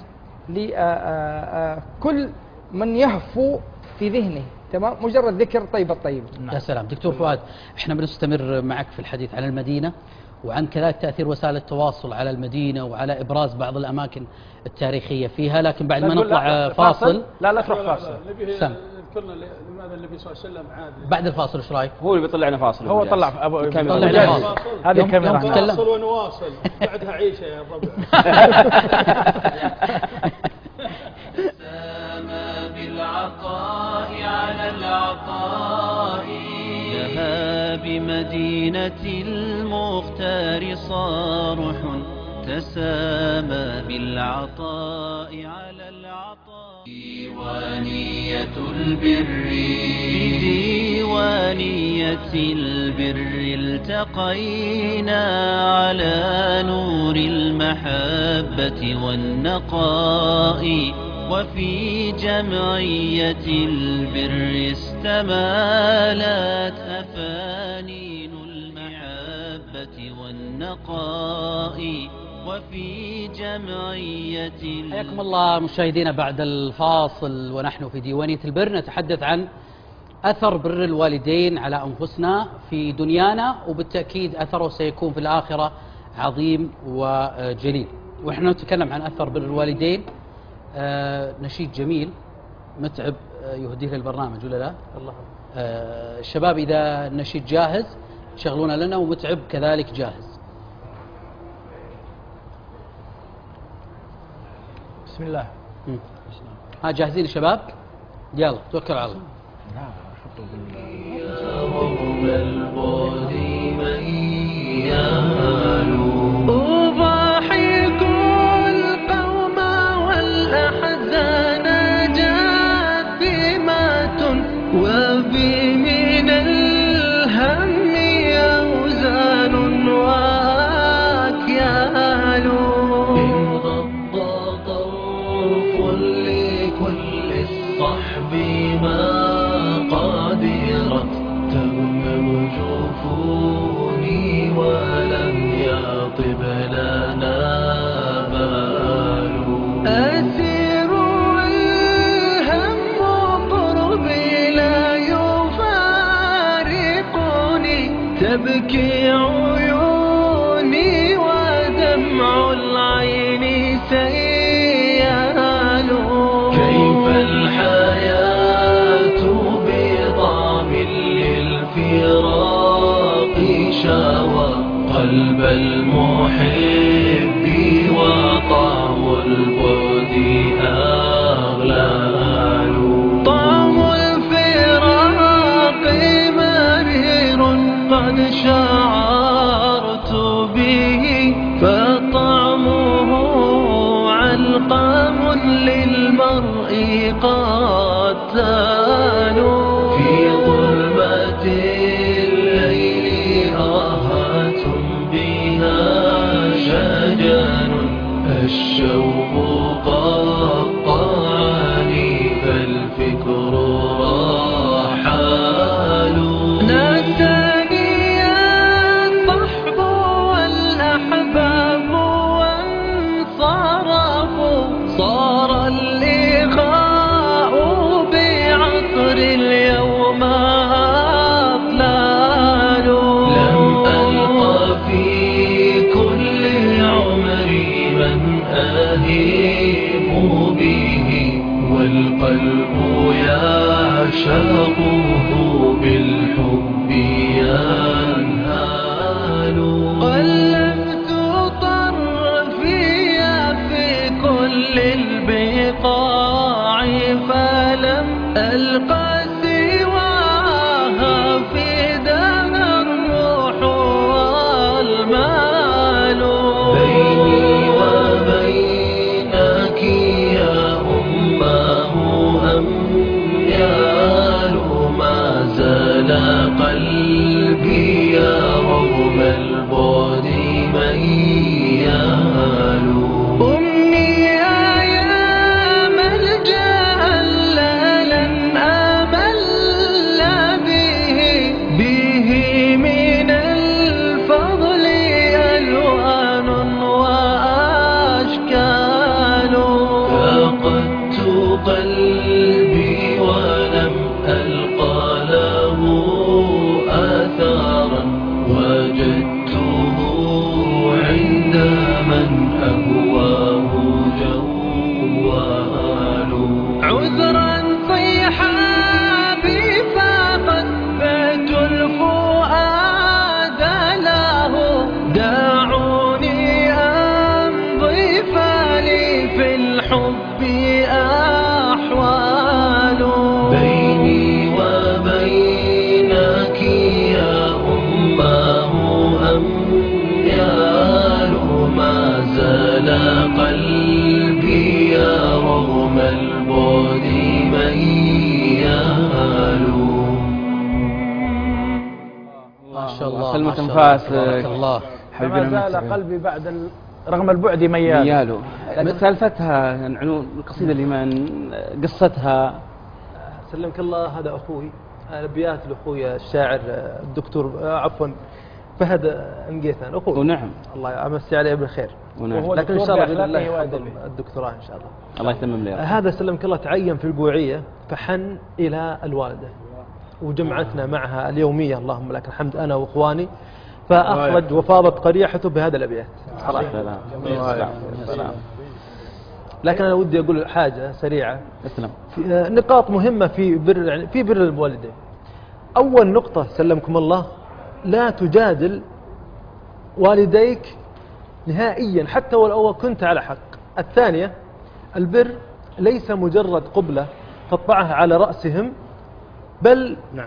لكل من يهفو في ذهنه. تمام، مجرد ذكر طيب الطيب. يا سلام. دكتور فؤاد، احنا بنستمر معك في الحديث عن المدينة وعن كذلك تأثير وسائل التواصل على المدينة وعلى إبراز بعض الأماكن التاريخية فيها، لكن بعد ما نطلع فاصل. لا لا تروح فاصل. سم ذكرنا لماذا النبي صلى الله عليه وسلم عاد بعد الفاصل ايش رايك؟ هو اللي بيطلعنا فاصل. هو طلع ابو طلعنا فاصل. هذه الكاميرا. فاصل ونواصل بعدها عيشه يا الربع. بالعطاء على العطاء لها بمدينة المختار صارح تسامى بالعطاء على العطاء. ديوانية البر ديوانية البر التقينا على نور المحبة والنقاء وفي جمعية البر استمالت أفانين المحبة والنقاء وفي جمعية حياكم الله مشاهدينا بعد الفاصل ونحن في ديوانية البر نتحدث عن أثر بر الوالدين على أنفسنا في دنيانا وبالتأكيد أثره سيكون في الآخرة عظيم وجليل. ونحن نتكلم عن أثر بر الوالدين آه نشيد جميل متعب آه يهديه للبرنامج ولا لا؟ الله آه الشباب إذا النشيد جاهز شغلونا لنا ومتعب كذلك جاهز. بسم الله. مم. ها جاهزين الشباب؟ يلا توكل على الله. يا رب البعد من يهالو أضاحك القوم والأحزان جاثمات وبي من الهم أوزان وأكيال إن غض طرف لكل الصحب ما قادرت تغمر جفوني ولم يطب لنا بال أسير الهم قربي لا يفارقني تبكي عيوني ودمع العين سيال كيف الحياة بطعم للفراق شاوى قلب المحب وطعم البعد أغلال طعم الفراق مرير قد شعرت به فطعمه علقم للمرء قتال في ظلمة الليل آهات بها شجن الشوق قطعني فالفكر رحال نساني الصحب والأحباب وانصرفوا صار اللقاء بعصر اليوم أطلال لم ألقى في كل عمري من أهيم به والقلب يعشقه بالحب ينهال قلبت طرفي في كل البقاع فلم ألقى سواها في دنا الروح والمال بيني وبينك يا أماه أميال ما زال قلبي يرغم البعد من يهال أمي يا ملجأ لا لن أموت من يهالو. ما شاء الله كلمة ما شاء انفاس الله، تبارك الله. فما زال قلبي بعد ال... رغم البعد ميال. ميالو. لكن سالفتها عنوان القصيدة اللي من قصتها. سلمك الله، هذا أخوي، أبيات لأخوي الشاعر الدكتور عفوا فهد مقيثان أخوي. ونعم. الله يمسي عليه بالخير. ونعم. لكن إن شاء الله بإذن الله يحضر الدكتوراه إن شاء الله. الله يتمم له. هذا سلمك الله تعين في البوعية، فحن إلى الوالدة وجمعتنا معها اليومية اللهم لك الحمد أنا وإخواني، فأخرج وفاضت قريحته بهذا الأبيات صراحة. لكن أنا ودي أقول حاجة سريعة. اسلم. نقاط مهمة في بر يعني في بر الوالدين. أول نقطة سلمكم الله، لا تجادل والديك نهائيا حتى ولو كنت على حق. الثانية، البر ليس مجرد قبلة تطبعها على رأسهم، بل نعم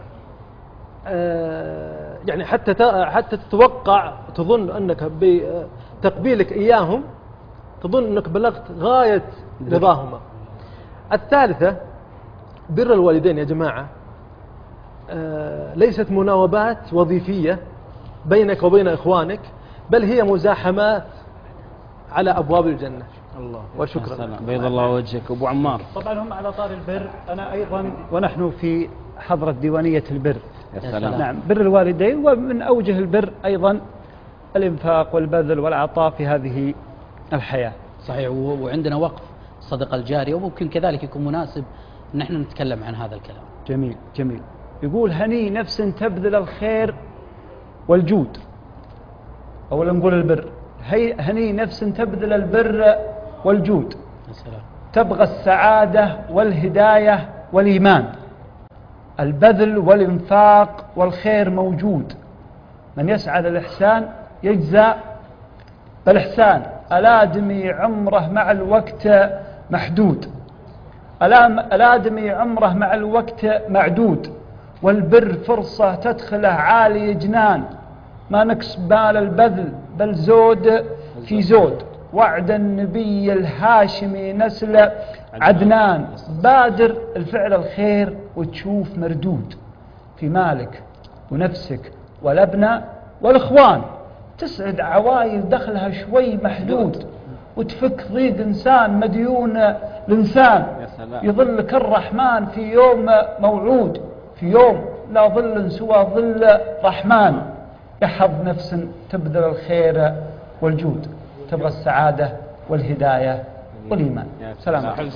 آه يعني حتى حتى تتوقع تظن أنك بتقبيلك إياهم تظن أنك بلغت غاية رضاهما. الثالثة، بر الوالدين يا جماعة آه ليست مناوبات وظيفية بينك وبين إخوانك، بل هي مزاحمات على أبواب الجنة. الله. وشكرا. بيض الله وجهك أبو عمار. طبعا هم على طار البر، أنا أيضا ونحن في حضرة ديوانية البر. يا سلام. نعم، بر الوالدين، ومن أوجه البر أيضا الإنفاق والبذل والعطاء في هذه الحياة. صحيح. وعندنا وقف الصدقة الجارية، وممكن كذلك يكون مناسب أن احنا نتكلم عن هذا الكلام. جميل جميل. يقول هني نفس تبذل الخير والجود. أولا نقول البر، هي هني نفس تبذل البر والجود. السلام. تبغى السعادة والهداية والإيمان. البذل والإنفاق والخير موجود. من يسعى للإحسان يجزى بالإحسان. الآدمي عمره مع الوقت محدود، الآدمي عمره مع الوقت معدود، والبر فرصة تدخله عالي جنان. ما نقص بال البذل بل زود في زود. وعد النبي الهاشمي نسل عدنان. بادر الفعل الخير وتشوف مردود في مالك ونفسك والأبناء والإخوان. تسعد عوائل دخلها شوي محدود، وتفك ضيق إنسان مديون الإنسان. يظلك الرحمن في يوم موعود، في يوم لا ظل سوى ظل رحمن. يحظ نفس تبذل الخير والجود، تبغى السعادة والهداية والإيمان. سلام عليكم.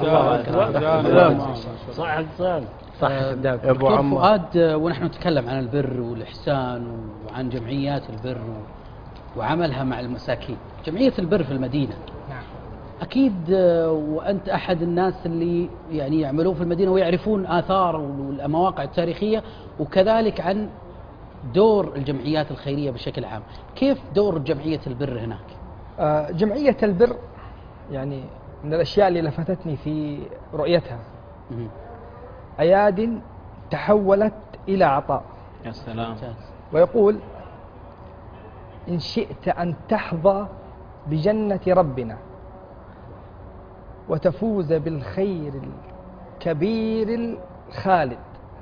صح السلام. صح. دكتور فؤاد، ونحن نتكلم عن البر والإحسان وعن جمعيات البر وعملها مع المساكين، جمعية البر في المدينة. نعم. أكيد وأنت أحد الناس اللي يعني يعملون في المدينة ويعرفون آثار والمواقع التاريخية، وكذلك عن دور الجمعيات الخيرية بشكل عام. كيف دور جمعية البر هناك؟ آه جمعية البر يعني من الأشياء اللي لفتتني في رؤيتها أياد تحولت إلى عطاء. يا سلام. ويقول إن شئت أن تحظى بجنة ربنا وتفوز بالخير الكبير الخالد،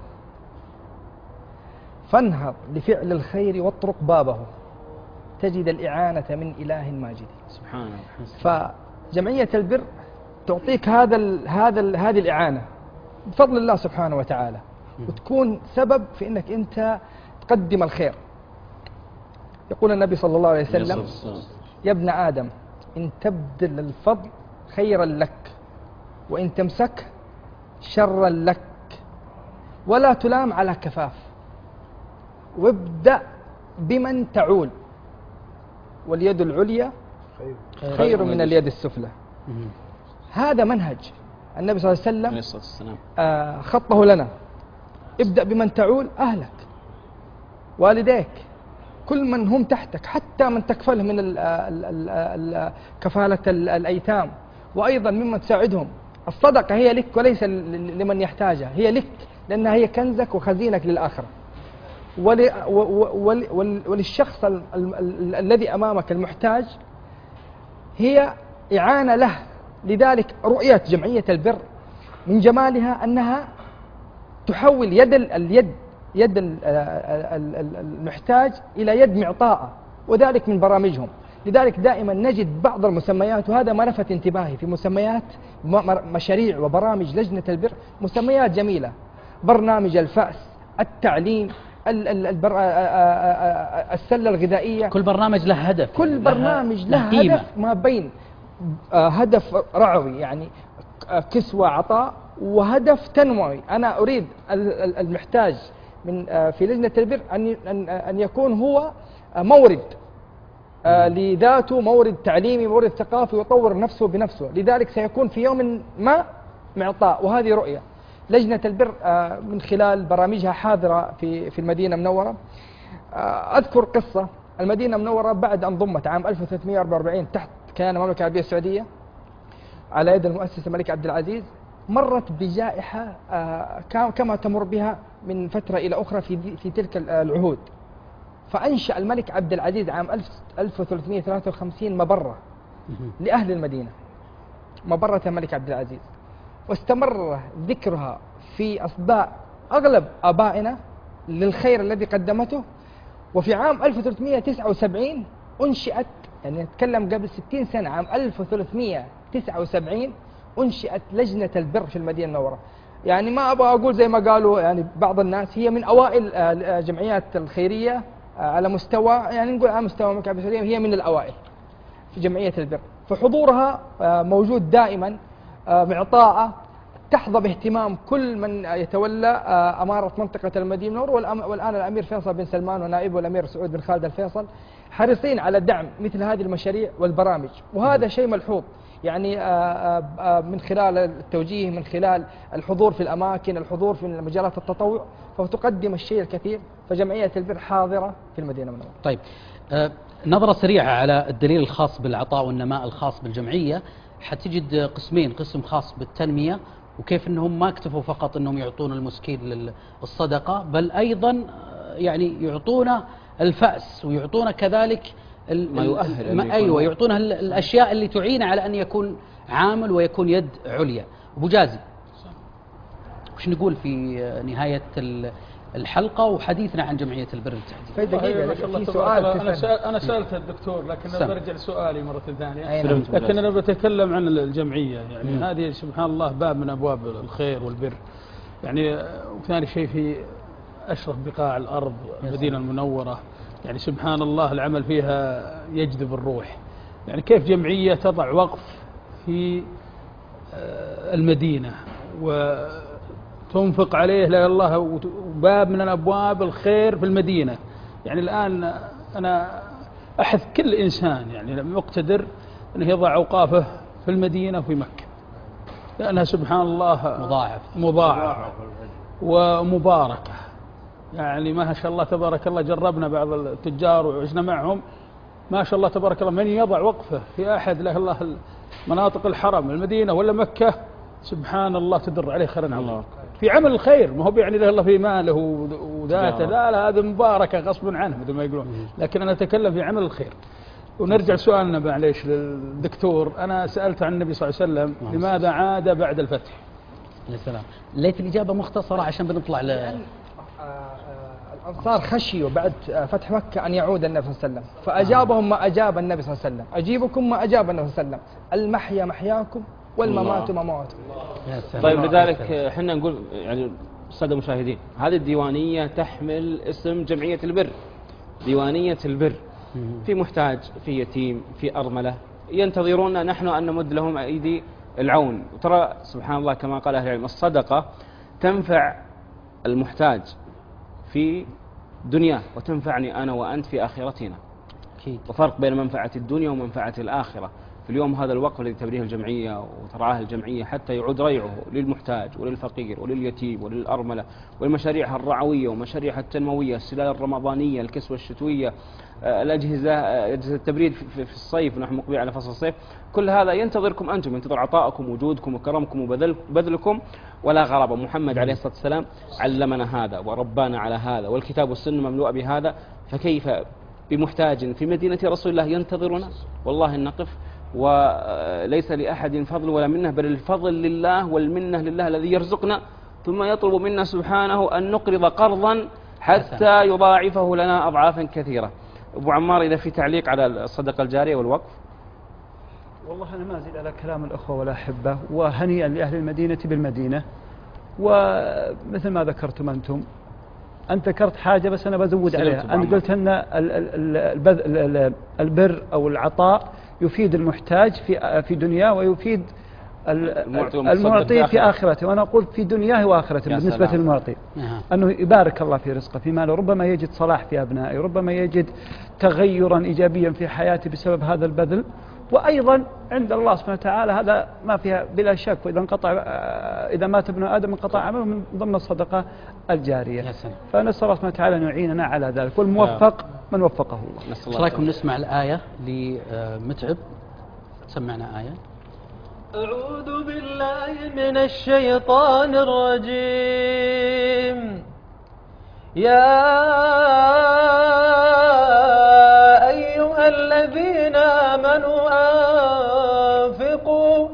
فانهض لفعل الخير واطرق بابه، تجد الإعانة من إله ماجد. سبحان الله. فجمعية البر تعطيك هذا ال هذا ال هذه الإعانة بفضل الله سبحانه وتعالى، وتكون سبب في أنك أنت تقدم الخير. يقول النبي صلى الله عليه وسلم: يا ابن آدم إن تبذل الفضل خيرا لك، وإن تمسك شرا لك، ولا تلام على كفاف، وابدأ بمن تعول، واليد العليا خير من اليد السفلى. هذا منهج النبي صلى الله عليه وسلم آه خطه لنا. ابدأ بمن تعول، أهلك، والديك، كل من هم تحتك، حتى من تكفله من ال ال ال ال كفالة الأيتام، وأيضا ممن تساعدهم. الصدقة هي لك وليس لمن يحتاجها، هي لك لأنها هي كنزك وخزينك للآخرة. ول ول ول وللشخص ال ال ال الذي أمامك المحتاج هي إعانة له. لذلك رؤية جمعية البر من جمالها أنها تحول يد ال- اليد يد ال- ال- ال- المحتاج إلى يد معطاءة، وذلك من برامجهم. لذلك دائما نجد بعض المسميات، وهذا ما لفت انتباهي في مسميات م- مشاريع وبرامج لجنة البر، مسميات جميلة: برنامج الفأس، التعليم، ال- ال- البر... السلة الغذائية. كل برنامج له هدف، كل يعني برنامج له قيمة. هدف ما بين آه، هدف رعوي يعني آه، كسوة عطاء، وهدف تنموي. أنا أريد ال- ال- المحتاج من آه، في لجنة البر أن أن أن يكون هو آه، مورد آه، لذاته، مورد تعليمي، مورد ثقافي، ويطور نفسه بنفسه. لذلك سيكون في يوم ما معطاء، وهذه رؤية لجنة البر آه، من خلال برامجها حاضرة في في المدينة المنورة. آه، أذكر قصة: المدينة المنورة بعد أن ضمت عام ألف وثلاثمئة وأربعة وأربعين تحت كيان المملكة العربية السعودية على يد المؤسس الملك عبد العزيز، مرت بجائحة آه، كا- كما تمر بها من فترة إلى أخرى في دي- في تلك ال- العهود. فأنشأ الملك عبد العزيز عام ألف وثلاثمئة وثلاثة وخمسين مبرة لأهل المدينة، مبرة الملك عبد العزيز، واستمر ذكرها في أصداء أغلب آبائنا للخير الذي قدمته. وفي عام ألف وثلاثمئة وتسعة وسبعين أنشئت، يعني نتكلم قبل ستين سنة، عام ألف وثلاثمئة وتسعة وسبعين أنشئت لجنة البر في المدينة المنورة. يعني ما أبغى أقول زي ما قالوا يعني بعض الناس، هي من أوائل آه، جمعيات الخيرية آه، على مستوى، يعني نقول على مستوى المملكة العربية السعودية، هي من الأوائل في جمعية البر. فحضورها آه، موجود دائما، آه، معطاءة، تحظى باهتمام كل من يتولى آه، أمارة منطقة المدينة المنورة. والأم- والآن الأمير فيصل بن سلمان ونائبه الأمير سعود بن خالد الفيصل حريصين على دعم مثل هذه المشاريع والبرامج، وهذا شيء ملحوظ. يعني آه، آه، آه، من خلال التوجيه، من خلال الحضور في الأماكن، الحضور في مجالات التطوع، فتقدم الشيء الكثير. فجمعية البر حاضرة في المدينة المنورة. طيب، آه، نظرة سريعة على الدليل الخاص بالعطاء والنماء الخاص بالجمعية، حتجد قسمين: قسم خاص بالتنمية، وكيف أنهم ما اكتفوا فقط أنهم يعطون المسكين للصدقة، بل أيضا آه، يعني يعطون الفأس، ويعطون كذلك ال- ما يؤهل أن ما يكون أيوة، هو. يعطونها ال- الأشياء اللي تعين على أن يكون عامل ويكون يد عليا. أبو جازي، وش نقول في نهاية ال- الحلقة وحديثنا عن جمعية البر بالتحديد؟ في دقيقة ما شاء الله في تبارك سؤال الله. في انا فن. سأل انا سالت الدكتور، لكن سم. انا برجع لسؤالي مره ثانيه. أي نعم. لكن انا بتكلم عن الجمعيه، يعني م. هذه سبحان الله باب من ابواب الخير والبر. يعني آه، وثاني شيء في اشرف بقاع الارض المدينه المنوره، يعني سبحان الله العمل فيها يجذب الروح. يعني كيف جمعيه تضع وقف في آه، المدينه وتنفق عليه لا الله، وباب من الابواب الخير في المدينه. يعني الان انا احث كل انسان يعني مقتدر انه يضع اوقافه في المدينه وفي مكه، لانها سبحان الله مضاعف مضاعفه ومباركه. يعني ما شاء الله تبارك الله، جربنا بعض التجار وعشنا معهم، ما شاء الله تبارك الله، من يضع وقفه في احد له الله مناطق الحرم المدينه ولا مكه، سبحان الله تدر عليه خيرا عظيما في عمل الخير. ما هو يعني له الله في ماله وذاته، لا لا، هذا مباركه غصب عنه مثل ما يقولون. لكن انا اتكلم في عمل الخير. ونرجع سؤالنا معليش للدكتور. انا سالت عن النبي صلى الله عليه وسلم لماذا عاد بعد الفتح؟ يا سلام، ليت الإجابة مختصرة عشان بنطلع ل... لأن آه، آه، الأنصار خشيوا بعد آه، فتح مكة أن يعود النبي صلى الله عليه وسلم، فأجابهم ما أجاب النبي صلى الله عليه وسلم. أجيبكم ما أجاب النبي صلى الله عليه وسلم: المحيا محياكم والممات مماتكم. يا سلام. طيب، لذلك احنا نقول يعني الساده المشاهدين، هذه الديوانيه تحمل اسم جمعيه البر، ديوانيه البر. في محتاج، في يتيم، في ارمله، ينتظرون نحن ان نمد لهم ايدي العون. وترى سبحان الله كما قال اهل العلم، الصدقه تنفع المحتاج في دنياه وتنفعني انا وانت في اخرتنا. أكيد. وفرق بين منفعه الدنيا ومنفعه الاخره. في اليوم هذا الوقف الذي تبنيه الجمعية وترعاه الجمعية حتى يعود ريعه للمحتاج وللفقير ولليتيم وللأرملة، والمشاريعها الرعوية ومشاريعها التنموية، السلال الرمضانية، الكسوة الشتوية، الأجهزة أجهزة التبريد في الصيف ونحن مقبلين على فصل الصيف، كل هذا ينتظركم أنتم، ينتظر عطاءكم وجودكم وكرمكم وبذلكم ولا غرابة. محمد عليه الصلاة والسلام علمنا هذا وربانا على هذا، والكتاب والسنة مملوءة بهذا، فكيف بمحتاج في مدينة رسول الله ينتظرنا؟ والله نقف وليس لأحد فضل ولا منه، بل الفضل لله والمنة لله الذي يرزقنا ثم يطلب منا سبحانه أن نقرض قرضا حتى يضاعفه لنا أضعافا كثيرة. أبو عمار، إذا في تعليق على الصدقة الجارية والوقف. والله أنا ما أزيد على كلام الأخوة والأحبة، وهنيئا لأهل المدينة بالمدينة. ومثل ما ذكرتم أنتم، أنت ذكرت حاجة بس أنا بزود عليها. أنت قلت أن البر أو العطاء يفيد المحتاج في في دنياه ويفيد المعطي في آخرته، وأنا أقول في دنياه وآخرته بالنسبة للمعطي أنه يبارك الله في رزقه في ماله، ربما يجد صلاح في أبنائه، ربما يجد تغيرا إيجابيا في حياته بسبب هذا البذل. وأيضا عند الله سبحانه وتعالى هذا ما فيها بلا شك، وإذا انقطع إذا مات ابن آدم انقطع عمله من ضمن الصدقة الجارية. فنسأل الله سبحانه وتعالى أن يعيننا على ذلك، والموفق من وفقه الله. ايش رايكم نسمع الآية لمتعب؟ سمعنا آية. أعوذ بالله من الشيطان الرجيم. يا أيها الذين آمنوا أنفقوا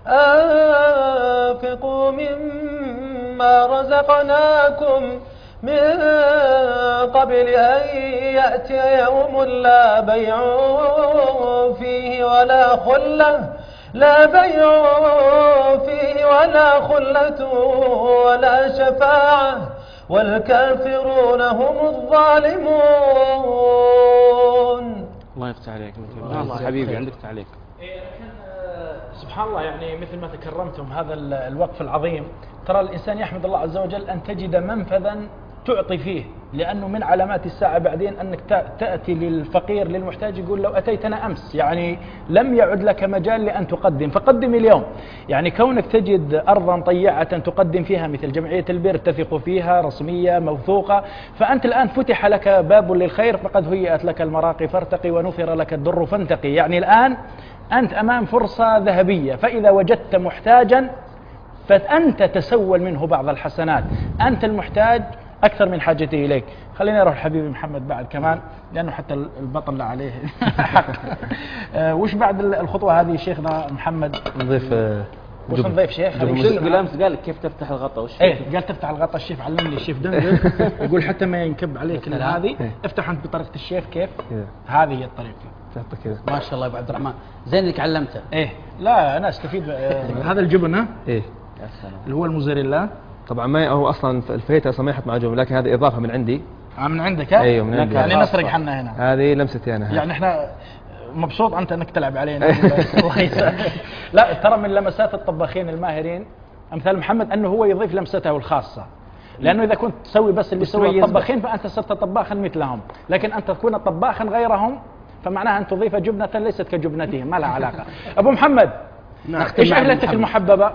أنفقوا مما رزقناكم من قبل أن يأتي يوم لا بيع فيه ولا خلة لا بيع فيه ولا خلة ولا شفاعة والكافرون هم الظالمون. الله يفتح عليك. الله حبيبي، عندك تعليق؟ سبحان الله، يعني مثل ما تكرمتم هذا الوقف العظيم، ترى الإنسان يحمد الله عز وجل أن تجد منفذا تعطي فيه، لأنه من علامات الساعة بعدين أنك تأتي للفقير للمحتاج يقول لو أتيتنا أمس، يعني لم يعد لك مجال لأن تقدم، فقدم اليوم. يعني كونك تجد أرضا طيعة تقدم فيها مثل جمعية البر تثق فيها رسمية موثوقة، فأنت الآن فتح لك باب للخير، فقد هيئت لك المراقي فارتقي ونثر لك الدر فانتقي. يعني الآن أنت أمام فرصة ذهبية، فإذا وجدت محتاجا فأنت تسول منه بعض الحسنات، أنت المحتاج أكثر من حاجتي إليك. خليني أروح حبيبي محمد بعد كمان، لأنه حتى البطل لا عليه حق. أه وش بعد الخطوة هذه شيخنا محمد؟ نضيف وش نضيف شيخ؟ يقول أمس قال كيف تفتح الغطاء وش؟ إيه قال تفتح الغطاء. الشيف علمني الشيف دنقل يقول حتى ما ينكب عليك هذه افتح أنت بطريقة الشيف. كيف؟ هذه هي الطريقة. ما شاء الله يا أبو عبد الرحمن، زين انك علمته. إيه لا أنا أستفيد. هذا الجبن ها؟ إيه اللي هو الموزاريلا. طبعا ما هو اصلا الفيتا اصلا ما يحط مع جبن، لكن هذه اضافه من عندي. آه من عندك ها؟ ايوه من عندي. يعني نسرق حنا هنا. هذه لمستي انا. يعني احنا مبسوط انت انك تلعب علينا. الله يسعدك. لا ترى من لمسات الطباخين الماهرين امثال محمد انه هو يضيف لمسته الخاصه، لانه اذا كنت تسوي بس اللي يسوي الطباخين فانت صرت طباخا مثلهم، لكن انت تكون طباخا غيرهم فمعناها ان تضيف جبنه ليست كجبنتهم، ما لها علاقه. ابو محمد ايش اكلتك المحببه؟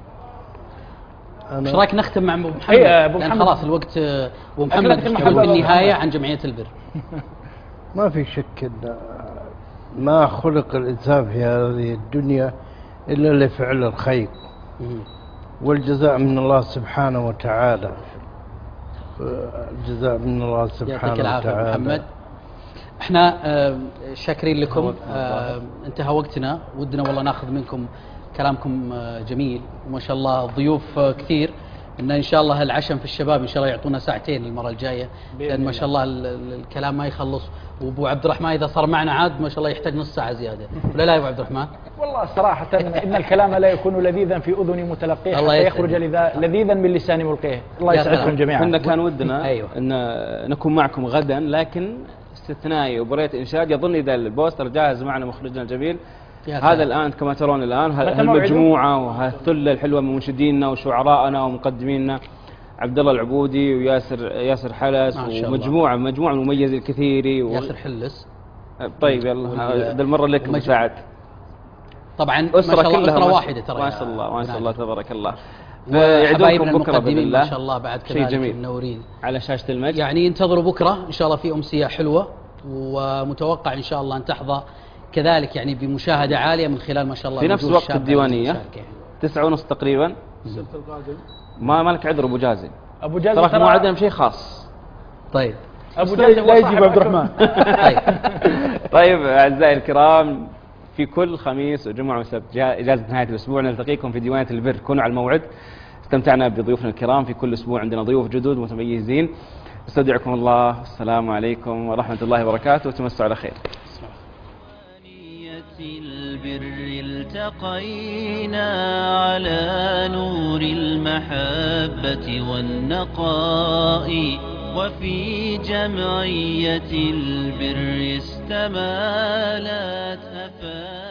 ايش رايك نختم مع ابو محمد؟ ايه ابو محمد خلاص الوقت. ابو محمد يقول بالنهايه عن جمعيه البر. ما في شك ان ما خلق الانسان في هذه الدنيا الا لفعل الخير والجزاء من الله سبحانه وتعالى. الجزاء من الله سبحانه وتعالى. يعطيك العافيه محمد. احنا آه شاكرين لكم. آه انتهى وقتنا، ودنا والله ناخذ منكم كلامكم جميل، وما شاء الله الضيوف كثير. ان ان شاء الله العشم في الشباب ان شاء الله يعطونا ساعتين المره الجايه، لان ما شاء الله الكلام ما يخلص. وابو عبد الرحمن اذا صار معنا عاد ما شاء الله يحتاج نص ساعه زياده، ولا لا يا ابو عبد الرحمن؟ والله صراحه ان الكلام لا يكون لذيذا في اذن متلقيه حتى يخرج لذيذا من لسان ملقيه. الله يسعدكم جميعا. كنا كان ودنا أيوة. ان نكون معكم غدا، لكن استثنائي وبريت انشاد. يظن اذا البوستر جاهز معنا مخرجنا الجميل. هذا الآن كما ترون الآن هالمجموعة وهالثلة الحلوة من منشديننا وشعرائنا ومقدمينا، عبد الله العبودي وياسر ياسر حلس ومجموعة مجموعة مميزة الكثيري و... ياسر حلس. طيب يلا هذا المرة لك مساعد. طبعا ما شاء الله أسرة واحدة ترى. ما شاء الله ما شاء الله تبارك الله. وحبايبنا المقدمين ما شاء الله بعد شيء جميل منورين على شاشة المجد. يعني انتظروا بكرة إن شاء الله في أمسية حلوة، ومتوقع إن شاء الله أن تحظى كذلك يعني بمشاهدة عالية من خلال ما شاء الله في نفس وقت الديوانية تسعة ونص تقريبا. ما مالك عذر أبو جازي. أبو جازي ترى ما عندنا شيء خاص. طيب أبو جازي لا يجيب عبد الرحمن. طيب طيب أعزائي الكرام، في كل خميس وجمعة وسبت إجازة نهاية الأسبوع نلتقيكم في ديوانية البر. كونوا على الموعد. استمتعنا بضيوفنا الكرام. في كل أسبوع عندنا ضيوف جدد متميزين. استودعكم الله، السلام عليكم ورحمة الله وبركاته، وتمسوا على خير. البر التقينا على نور المحبة والنقاء، وفي جمعية البر استمالت أفاق.